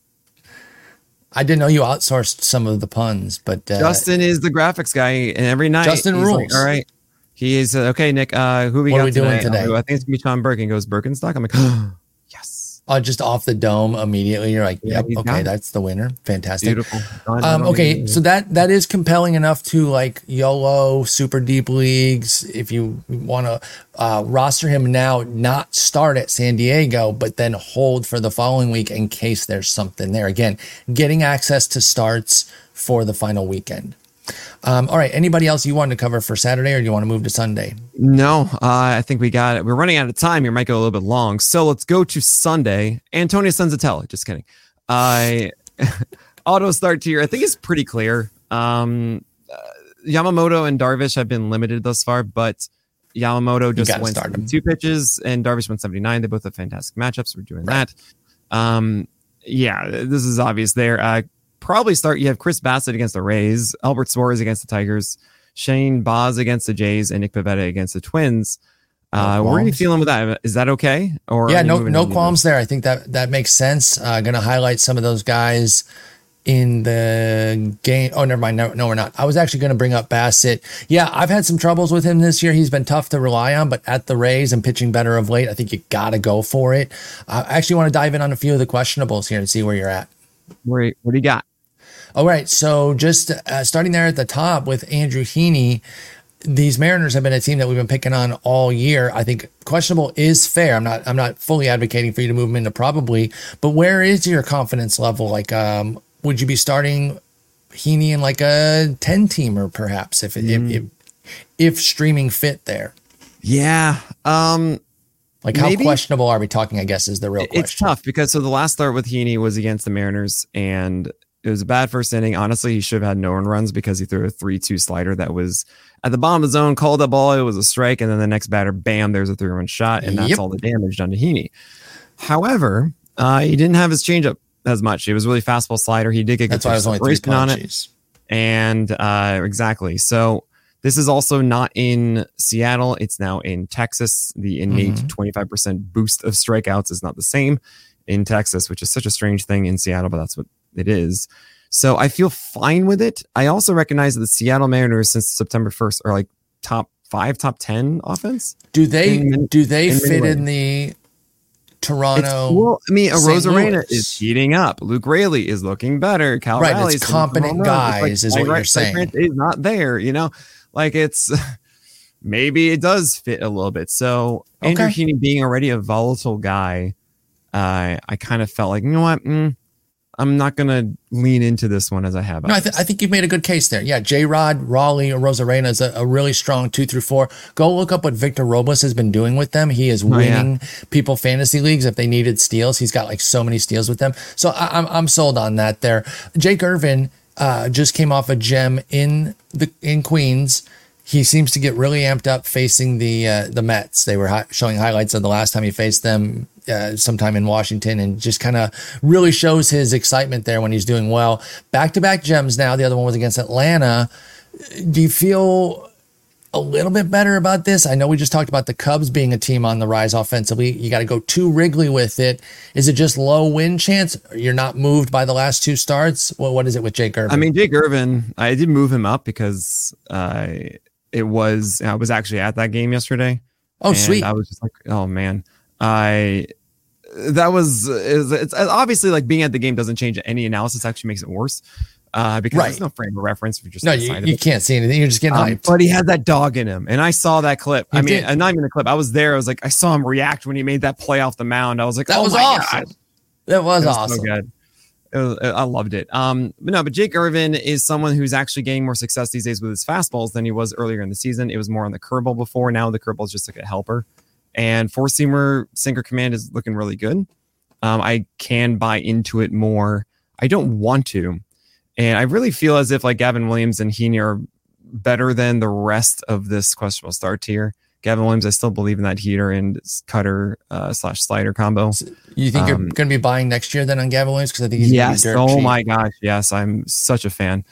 I didn't know you outsourced some of the puns, but uh, Justin is the graphics guy. And every night, Justin he's rules. Like, all right. He is, uh, okay, Nick, uh, who we what got are we today? doing today? I think it's going to be Sean Burke. And goes, Birkenstock. I'm like, oh, yes. Oh, just off the dome immediately. You're like, yep, yeah, okay, that's the winner. Fantastic. Beautiful. Um, okay, so that that is compelling enough to like YOLO, super deep leagues. If you want to uh, roster him now, not start at San Diego, but then hold for the following week in case there's something there. Again, getting access to starts for the final weekend. Um, all right. Anybody else you wanted to cover for Saturday, or do you want to move to Sunday? No, uh, I think we got it. We're running out of time here. Might go a little bit long. So let's go to Sunday. Antonio Senzatella. Just kidding. Uh, auto start tier. I think is pretty clear. Um, uh, Yamamoto and Darvish have been limited thus far, but Yamamoto just went two pitches and Darvish went seventy-nine. They both have fantastic matchups. We're doing right. that. Um, yeah, this is obvious there. Uh, Probably start. You have Chris Bassett against the Rays, Albert Suarez against the Tigers, Shane Baz against the Jays, and Nick Pivetta against the Twins. Uh, no where are you feeling with that? Is that okay? Or yeah, no, no qualms there. I think that that makes sense. Uh, going to highlight some of those guys in the game. Oh, never mind. No, no, we're not. I was actually going to bring up Bassett. Yeah, I've had some troubles with him this year. He's been tough to rely on, but at the Rays and pitching better of late, I think you got to go for it. Uh, I actually want to dive in on a few of the questionables here and see where you're at. Where, what do you got? All right, so just uh, starting there at the top with Andrew Heaney, these Mariners have been a team that we've been picking on all year. I think questionable is fair. I'm not I'm not fully advocating for you to move them into probably, but where is your confidence level? Like, um, would you be starting Heaney in like a ten-teamer perhaps if, mm. if if if streaming fit there? Yeah. Um, like how maybe? questionable are we talking? I guess is the real question. It's tough because so the last start with Heaney was against the Mariners and it was a bad first inning. Honestly, he should have had no one runs because he threw a three two slider that was at the bottom of the zone, called that ball. It was a strike. And then the next batter, bam, there's a three run shot. And that's yep. all the damage done to Heaney. However, uh, he didn't have his changeup as much. It was really fastball slider. He did get good separation on it. And uh, exactly. So this is also not in Seattle. It's now in Texas. The innate mm-hmm. twenty-five percent boost of strikeouts is not the same in Texas, which is such a strange thing in Seattle, but that's what it is. So I feel fine with it. I also recognize that the Seattle Mariners since September first are like top five, top ten offense. Do they in, do they in fit in the Toronto? Cool. I mean, Arozarena is heating up. Luke Raley is looking better. Cal right, Riley's it's competent guys like, is what right, you're saying. Is not there, you know, like it's maybe it does fit a little bit. So okay. Andrew Heaney being already a volatile guy, uh, I kind of felt like, you know what? Mm, I'm not going to lean into this one as I have. No, I, th- I think you've made a good case there. Yeah, J-Rod, Raleigh, Arozarena is a, a really strong two through four. Go look up what Victor Robles has been doing with them. He is winning oh, yeah. people fantasy leagues if they needed steals. He's got like so many steals with them. So I, I'm I'm sold on that there. Jake Irvin uh, just came off a gem in the in Queens. He seems to get really amped up facing the uh, the Mets. They were hi- showing highlights of the last time he faced them uh, sometime in Washington and just kind of really shows his excitement there when he's doing well. Back-to-back gems now. The other one was against Atlanta. Do you feel a little bit better about this? I know we just talked about the Cubs being a team on the rise offensively. You got to go too Wrigley with it. Is it just low win chance? You're not moved by the last two starts? Well, what is it with Jake Irvin? I mean, Jake Irvin, I did move him up because uh, it was, I was actually at that game yesterday. Oh, sweet. I was just like, oh man, I, that was, it's, it's obviously like being at the game doesn't change any analysis, actually makes it worse. Uh, because right. there's no frame of reference. For just no, you, you can't see anything. You're just getting um, hyped. But he had that dog in him. And I saw that clip. He I mean, did. not even the clip. I was there. I was like, I saw him react when he made that play off the mound. I was like, that oh was my awesome. God. That was, was awesome. So good. It was, I loved it. Um, but no, but Jake Irvin is someone who's actually gaining more success these days with his fastballs than he was earlier in the season. It was more on the curveball before. Now the curveball is just like a helper. And four seamer sinker command is looking really good. Um, I can buy into it more. I don't want to. And I really feel as if like Gavin Williams and Heaney are better than the rest of this questionable start tier. Gavin Williams, I still believe in that heater and cutter uh, slash slider combo. So you think um, you're going to be buying next year then on Gavin Williams? Because I think he's yes. Dirt Oh cheap. my gosh, yes, I'm such a fan.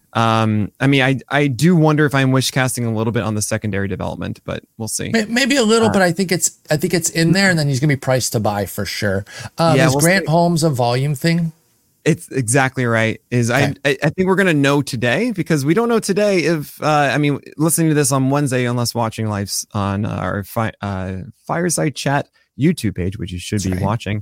Um, I mean, I I do wonder if I'm wish casting a little bit on the secondary development, but we'll see. Maybe a little, uh, but I think it's I think it's in there, and then he's going to be priced to buy for sure. Um, yeah, is we'll Grant see. Holmes a volume thing? It's exactly right. Is okay. I I think we're gonna know today because we don't know today if uh, I mean listening to this on Wednesday unless watching live on our fi- uh, Fireside Chat YouTube page, which you should That's be right. watching.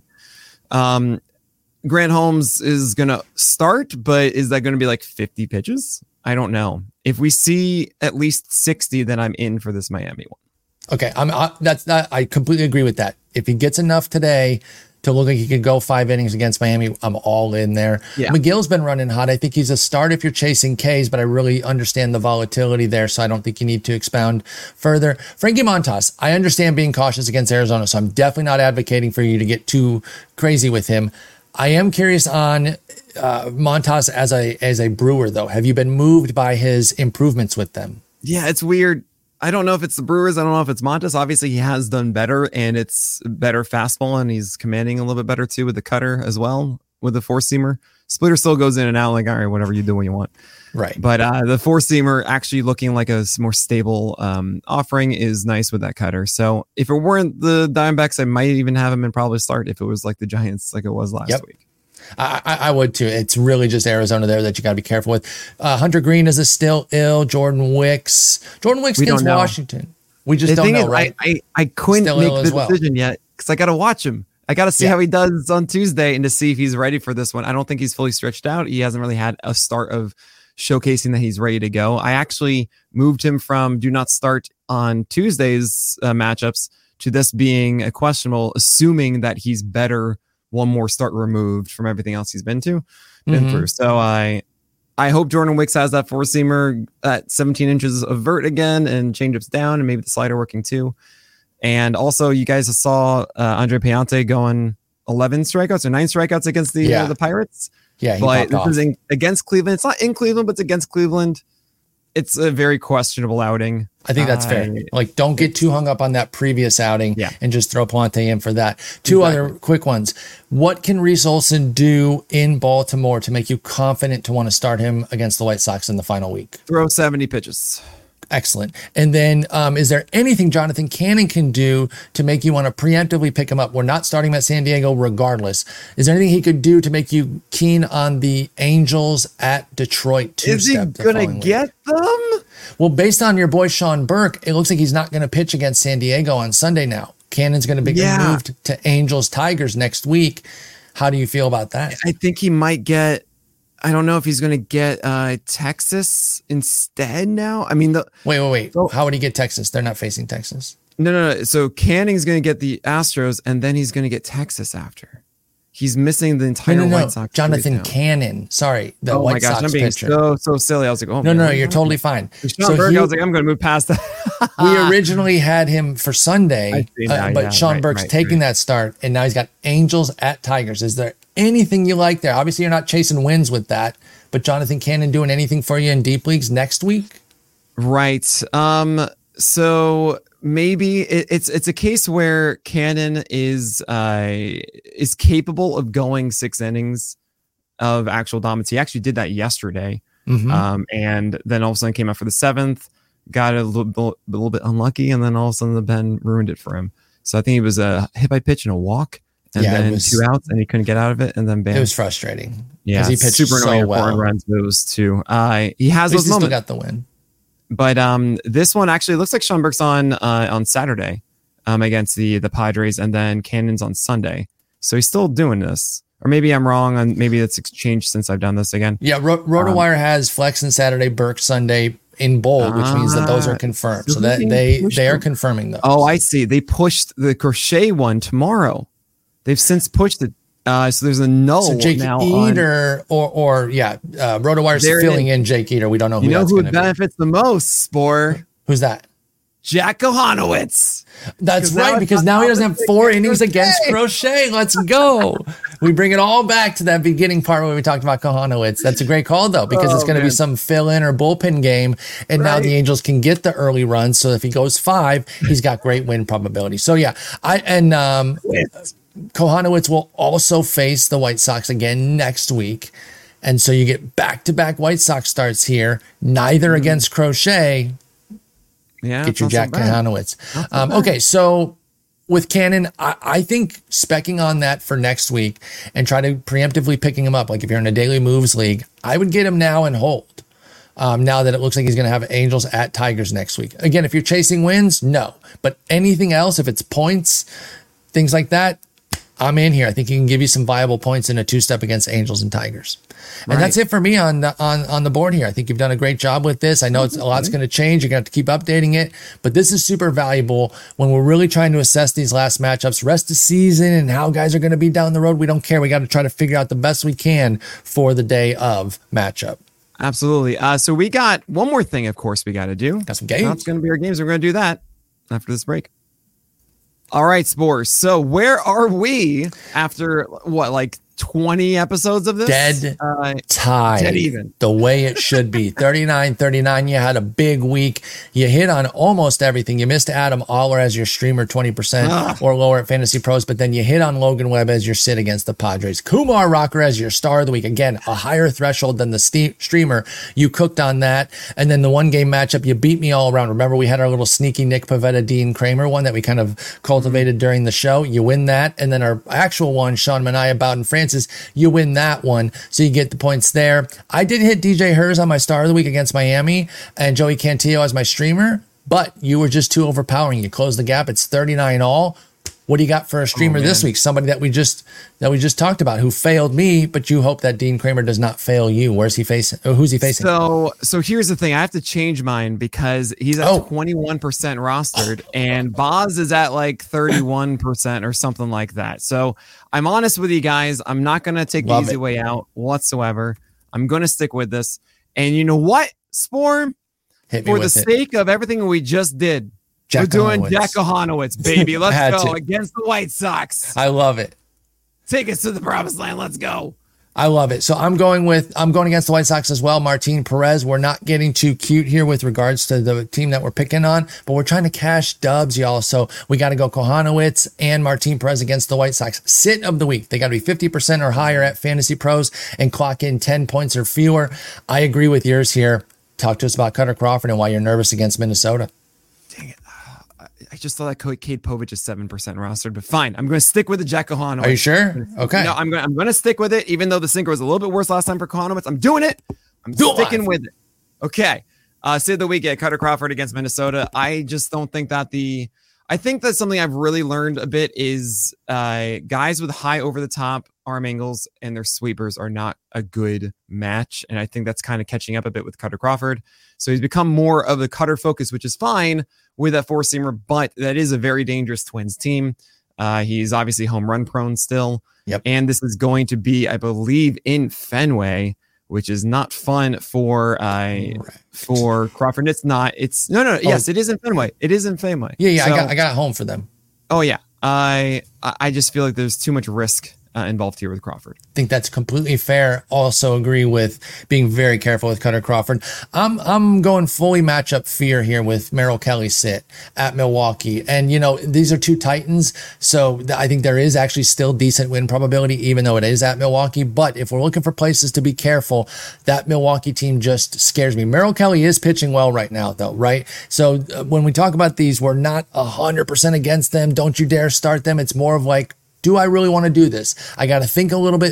Um, Grant Holmes is gonna start, but is that gonna be like fifty pitches? I don't know. If we see at least sixty, then I'm in for this Miami one. Okay, I'm I, that's not. I completely agree with that. If he gets enough today to look like he could go five innings against Miami, I'm all in there. Yeah. McGill's been running hot. I think he's a start if you're chasing Ks, but I really understand the volatility there, so I don't think you need to expound further. Frankie Montas, I understand being cautious against Arizona, so I'm definitely not advocating for you to get too crazy with him. I am curious on uh, Montas as a as a Brewer, though. Have you been moved by his improvements with them? Yeah, it's weird. I don't know if it's the Brewers. I don't know if it's Montas. Obviously, he has done better, and it's better fastball, and he's commanding a little bit better, too, with the cutter as well, with the four-seamer. Splitter still goes in and out, like, all right, whatever you do when you want. Right. But uh, the four-seamer actually looking like a more stable um, offering is nice with that cutter. So if it weren't the Diamondbacks, I might even have him and probably start if it was like the Giants, like it was last yep. week. I, I would too. It's really just Arizona there that you got to be careful with. Uh, Hunter Green is a still ill. Jordan Wicks. Jordan Wicks we against Washington. We just the don't know, is, right? I, I, I couldn't still make the well. decision yet because I got to watch him. I got to see yeah. how he does on Tuesday and to see if he's ready for this one. I don't think he's fully stretched out. He hasn't really had a start of showcasing that he's ready to go. I actually moved him from do not start on Tuesday's uh, matchups to this being a questionable, assuming that he's better one more start removed from everything else he's been to, been mm-hmm. through. So I, I hope Jordan Wicks has that four seamer at seventeen inches of vert again and changeups down and maybe the slider working too. And also you guys saw uh, Andre Piante going eleven strikeouts or nine strikeouts against the, yeah. uh, the Pirates. Yeah. But this off. is in, against Cleveland. It's not in Cleveland, but it's against Cleveland. It's a very questionable outing. I think that's uh, fair. Like, don't get too hung up on that previous outing yeah. and just throw Plante in for that. Two exactly. other quick ones. What can Reese Olson do in Baltimore to make you confident to want to start him against the White Sox in the final week? Throw seventy pitches. Excellent. And then um, is there anything Jonathan Cannon can do to make you want to preemptively pick him up? We're not starting him at San Diego regardless. Is there anything he could do to make you keen on the Angels at Detroit? Is he going to get them? Well, based on your boy Sean Burke, it looks like he's not going to pitch against San Diego on Sunday now. Cannon's going to be yeah. moved to Angels Tigers next week. How do you feel about that? I think he might get... I don't know if he's going to get uh, Texas instead now. I mean, the wait, wait, wait. So, how would he get Texas? They're not facing Texas. No, no, no. So Canning's going to get the Astros, and then he's going to get Texas after. He's missing the entire no, no, no. White Sox. Jonathan Cannon. Sorry, the oh White my gosh, Sox I'm being pitcher. so so silly. I was like, oh, no, man, no, you're totally fine. So Berg, he, I was like, I'm going to move past that. We originally had him for Sunday, uh, but yeah, Sean right, Burke's right, taking right. that start, and now he's got Angels at Tigers. Is there anything you like there? Obviously, you're not chasing wins with that. But Jonathan Cannon doing anything for you in deep leagues next week? Right. Um. So maybe it, it's it's a case where Cannon is uh is capable of going six innings of actual dominance. He actually did that yesterday. Mm-hmm. Um. And then all of a sudden came out for the seventh, got a little, a little bit unlucky, and then all of a sudden the Ben ruined it for him. So I think he was a hit by pitch and a walk. And yeah, then was, two outs, and he couldn't get out of it, and then bam. It was frustrating. Yeah, he pitched super annoying so well. Four runs moves too. Uh, he has those moments. Still got the win. But um, this one actually looks like Sean Burke's on uh, on Saturday um, against the the Padres, and then Cannon's on Sunday. So he's still doing this. Or maybe I'm wrong, and maybe that's changed since I've done this again. Yeah, Ro- RotoWire um, has Flex and Saturday, Burke Sunday in bold, which uh, means that those are confirmed. So, so that they they are confirming those. Oh, I see. They pushed the Crochet one tomorrow. They've since pushed it. Uh, so there's a null so Jake now Eater on, or or yeah, uh, RotoWire's filling in Jake Eater. We don't know who you know that's who going to benefits be. the most, Spore. Who's that? Jack Kohanowitz. That's right, because now he doesn't have four innings against Crochet. Let's go. We bring it all back to that beginning part where we talked about Kohanowitz. That's a great call, though, because oh, it's going to be some fill-in or bullpen game, and right. now the Angels can get the early run. So if he goes five, he's got great win probability. So, yeah, I and um, Kohanowitz will also face the White Sox again next week. And so you get back-to-back White Sox starts here, neither mm-hmm. against Crochet. Yeah, get your Jack Kohanowitz. Um, okay, so with Cannon, I, I think specking on that for next week and try to preemptively picking him up. Like if you're in a daily moves league, I would get him now and hold. Um, now that it looks like he's going to have Angels at Tigers next week. Again, if you're chasing wins, no. But anything else, if it's points, things like that, I'm in here. I think he can give you some viable points in a two-step against Angels and Tigers. And right. that's it for me on the, on, on the board here. I think you've done a great job with this. I know it's a lot's going to change. You're going to have to keep updating it. But this is super valuable when we're really trying to assess these last matchups, rest of season, and how guys are going to be down the road. We don't care. We got to try to figure out the best we can for the day of matchup. Absolutely. Uh, so we got one more thing, of course, we got to do. Got some games. That's going to be our games. We're going to do that after this break. All right, Spores. So where are we after what, like twenty episodes of this? Dead uh, tied. Dead even. The way it should be. thirty-nine thirty-nine. You had a big week. You hit on almost everything. You missed Adam Aller as your streamer twenty percent Ugh. or lower at Fantasy Pros, but then you hit on Logan Webb as your sit against the Padres. Kumar Rocker as your star of the week. Again, a higher threshold than the ste- streamer. You cooked on that. And then the one game matchup, you beat me all around. Remember, we had our little sneaky Nick Pivetta, Dean Kramer one that we kind of cultivated during the show. You win that. And then our actual one, Sean Manaea, Bowden Francis, you win that one. So you get the points there. I did hit D J Hers on my star of the week against Miami and Joey Cantillo as my streamer, but you were just too overpowering. You closed the gap. It's thirty-nine all. What do you got for a streamer oh, this week? Somebody that we just that we just talked about who failed me, but you hope that Dean Kramer does not fail you. Where's he facing? Oh, who's he facing? So, so here's the thing. I have to change mine because he's at oh. twenty-one percent rostered, and Boz is at like thirty-one percent or something like that. So I'm honest with you guys. I'm not going to take Love the easy it. way out whatsoever. I'm going to stick with this. And you know what, Spore? Hit me For the with it. sake of everything we just did, Jack we're doing Kohanowitz. Jack Kohanowitz, baby. Let's go to. against the White Sox. I love it. Take us to the promised land. Let's go. I love it. So I'm going with, I'm going against the White Sox as well. Martin Perez. We're not getting too cute here with regards to the team that we're picking on, but we're trying to cash dubs, y'all. So we got to go Kohanowitz and Martin Perez against the White Sox. Sit of the week. They got to be fifty percent or higher at Fantasy Pros and clock in ten points or fewer. I agree with yours here. Talk to us about Cutter Crawford and why you're nervous against Minnesota. Dang it. I just thought that Cade Povich is seven percent rostered, but fine. I'm going to stick with the Jack Kohanowitz. Are you sure? Okay. No, I'm going. I'm going to stick with it, even though the sinker was a little bit worse last time for Kohanowitz. I'm doing it. I'm Do sticking it. with it. Okay. Uh, Sid of the week at Cutter Crawford against Minnesota. I just don't think that the. I think that something I've really learned a bit is uh, guys with high over the top arm angles and their sweepers are not a good match, and I think that's kind of catching up a bit with Cutter Crawford. So he's become more of the cutter focus, which is fine with that four seamer, but that is a very dangerous Twins team. Uh, he's obviously home run prone still. Yep. And this is going to be, I believe, in Fenway, which is not fun for uh, right. for Crawford. It's not. It's no, no. no. Oh. Yes, it is in Fenway. It is in Fenway. Yeah, yeah. So, I got I got it home for them. Oh yeah. I I just feel like there's too much risk Uh, involved here with Crawford. I think that's completely fair. Also agree with being very careful with Cutter Crawford. I'm I'm going fully matchup fear here with Merrill Kelly sit at Milwaukee. And, you know, these are two Titans. So th- I think there is actually still decent win probability, even though it is at Milwaukee. But if we're looking for places to be careful, that Milwaukee team just scares me. Merrill Kelly is pitching well right now, though, right? So uh, when we talk about these, we're not one hundred percent against them. Don't you dare start them. It's more of like, do I really want to do this? I got to think a little bit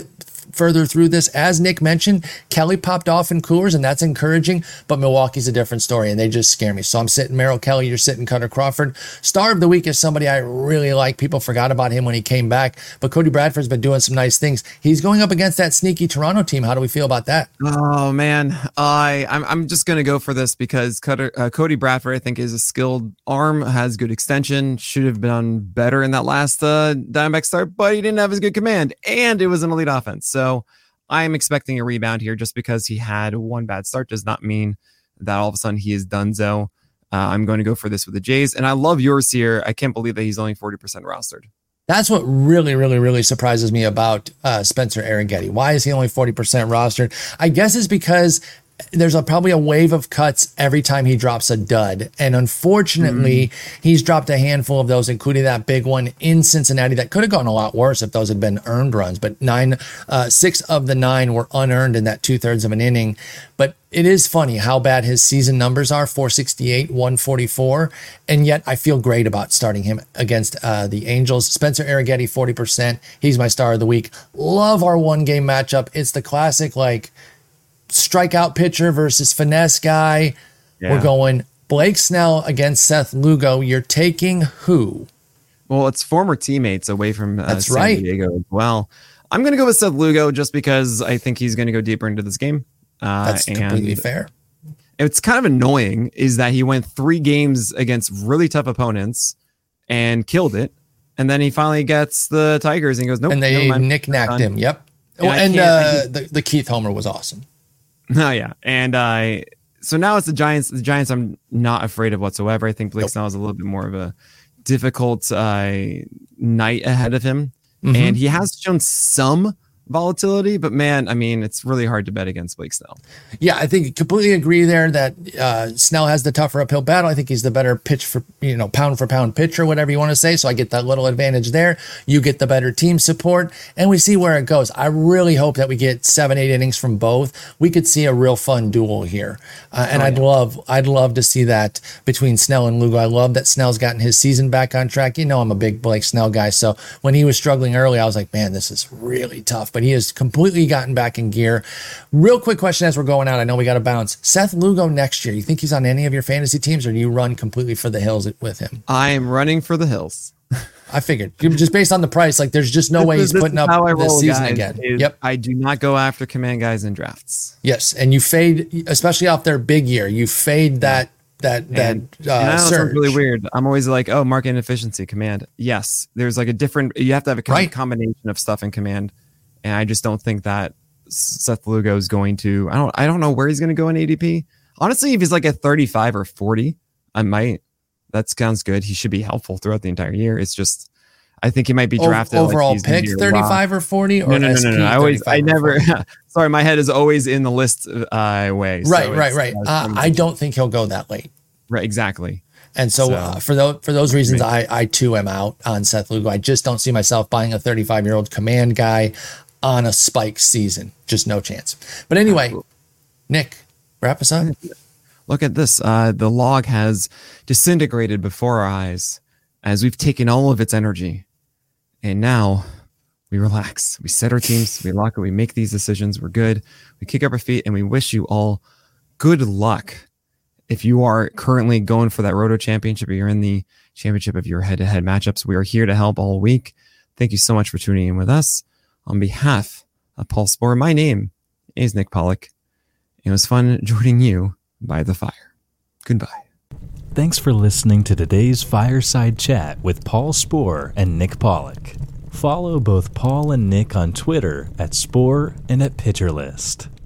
further through this. As Nick mentioned, Kelly popped off in Coors, and that's encouraging, but Milwaukee's a different story, and they just scare me. So I'm sitting Merrill Kelly, you're sitting Cutter Crawford. Star of the week is somebody I really like. People forgot about him when he came back, but Cody Bradford's been doing some nice things. He's going up against that sneaky Toronto team. How do we feel about that? Oh man, I I'm I'm just gonna go for this because Cutter, uh, Cody Bradford, I think, is a skilled arm, has good extension, should have done better in that last uh, Diamondback start, but he didn't have as good command, and it was an elite offense. So I'm expecting a rebound here. Just because he had one bad start does not mean that all of a sudden he is donezo. Uh, I'm going to go for this with the Jays, and I love yours here. I can't believe that he's only forty percent rostered. That's what really, really, really surprises me about uh, Spencer Arrighetti. Why is he only forty percent rostered? I guess it's because there's a, probably a wave of cuts every time he drops a dud. And unfortunately, mm. he's dropped a handful of those, including that big one in Cincinnati that could have gone a lot worse if those had been earned runs. But nine, uh, six of the nine were unearned in that two thirds of an inning. But it is funny how bad his season numbers are, four sixty-eight, one forty-four. And yet I feel great about starting him against uh, the Angels. Spencer Arrighetti, forty percent. He's my star of the week. Love our one game matchup. It's the classic, like, strikeout pitcher versus finesse guy. Yeah. We're going Blake Snell against Seth Lugo. You're taking who? Well, it's former teammates away from uh, That's San right. Diego as well. I'm going to go with Seth Lugo just because I think he's going to go deeper into this game. Uh, That's completely fair. It's kind of annoying is that he went three games against really tough opponents and killed it. And then he finally gets the Tigers and he goes, nope. And they knick-knacked him. Yep. And, oh, and uh, the, the Keith Homer was awesome. Oh yeah, and uh, so now it's the Giants. The Giants, I'm not afraid of whatsoever. I think Blake nope. Snell is a little bit more of a difficult uh, night ahead of him, mm-hmm. and he has shown some volatility. But man, I mean, it's really hard to bet against Blake Snell. Yeah, I think completely agree there that uh, Snell has the tougher uphill battle. I think he's the better pitch for you know pound for pound pitcher, whatever you want to say. So I get that little advantage there. You get the better team support, and we see where it goes. I really hope that we get seven, eight innings from both. We could see a real fun duel here, uh, and oh, I'd yeah. love, I'd love to see that between Snell and Lugo. I love that Snell's gotten his season back on track. You know, I'm a big Blake Snell guy, so when he was struggling early, I was like, man, this is really tough. But he has completely gotten back in gear. Real quick question as we're going out. I know we got to bounce. Seth Lugo next year. You think he's on any of your fantasy teams, or do you run completely for the hills with him? I am running for the hills. I figured just based on the price, like there's just no this way he's putting up this season guys, again. Yep. I do not go after command guys in drafts. Yes. And you fade, especially off their big year, you fade that, that, that, and, uh, and I know surge. It's really weird. I'm always like, oh, market inefficiency command. Yes. There's like a different, you have to have a right. combination of stuff in command. And I just don't think that Seth Lugo is going to, I don't, I don't know where he's going to go in A D P. Honestly, if he's like at thirty-five or forty, I might, that sounds good. He should be helpful throughout the entire year. It's just, I think he might be drafted. O- overall like pick thirty-five or forty? Or no, no, no, no, no. I always, I never, sorry, my head is always in the list uh, way. Right, so right, right. Uh, I don't think he'll go that late. Right, exactly. And so, so uh, for those for those reasons, I, I too am out on Seth Lugo. I just don't see myself buying a thirty-five-year-old command guy on a spike season. Just no chance. But anyway, Nick, wrap us up. Look at this. Uh, the log has disintegrated before our eyes as we've taken all of its energy. And now we relax. We set our teams. We lock it. We make these decisions. We're good. We kick up our feet and we wish you all good luck. If you are currently going for that Roto Championship or you're in the championship of your head-to-head matchups, we are here to help all week. Thank you so much for tuning in with us. On behalf of Paul Sporer, my name is Nick Pollock. It was fun joining you by the fire. Goodbye. Thanks for listening to today's Fireside Chat with Paul Sporer and Nick Pollock. Follow both Paul and Nick on Twitter at Sporer and at Pitcher List.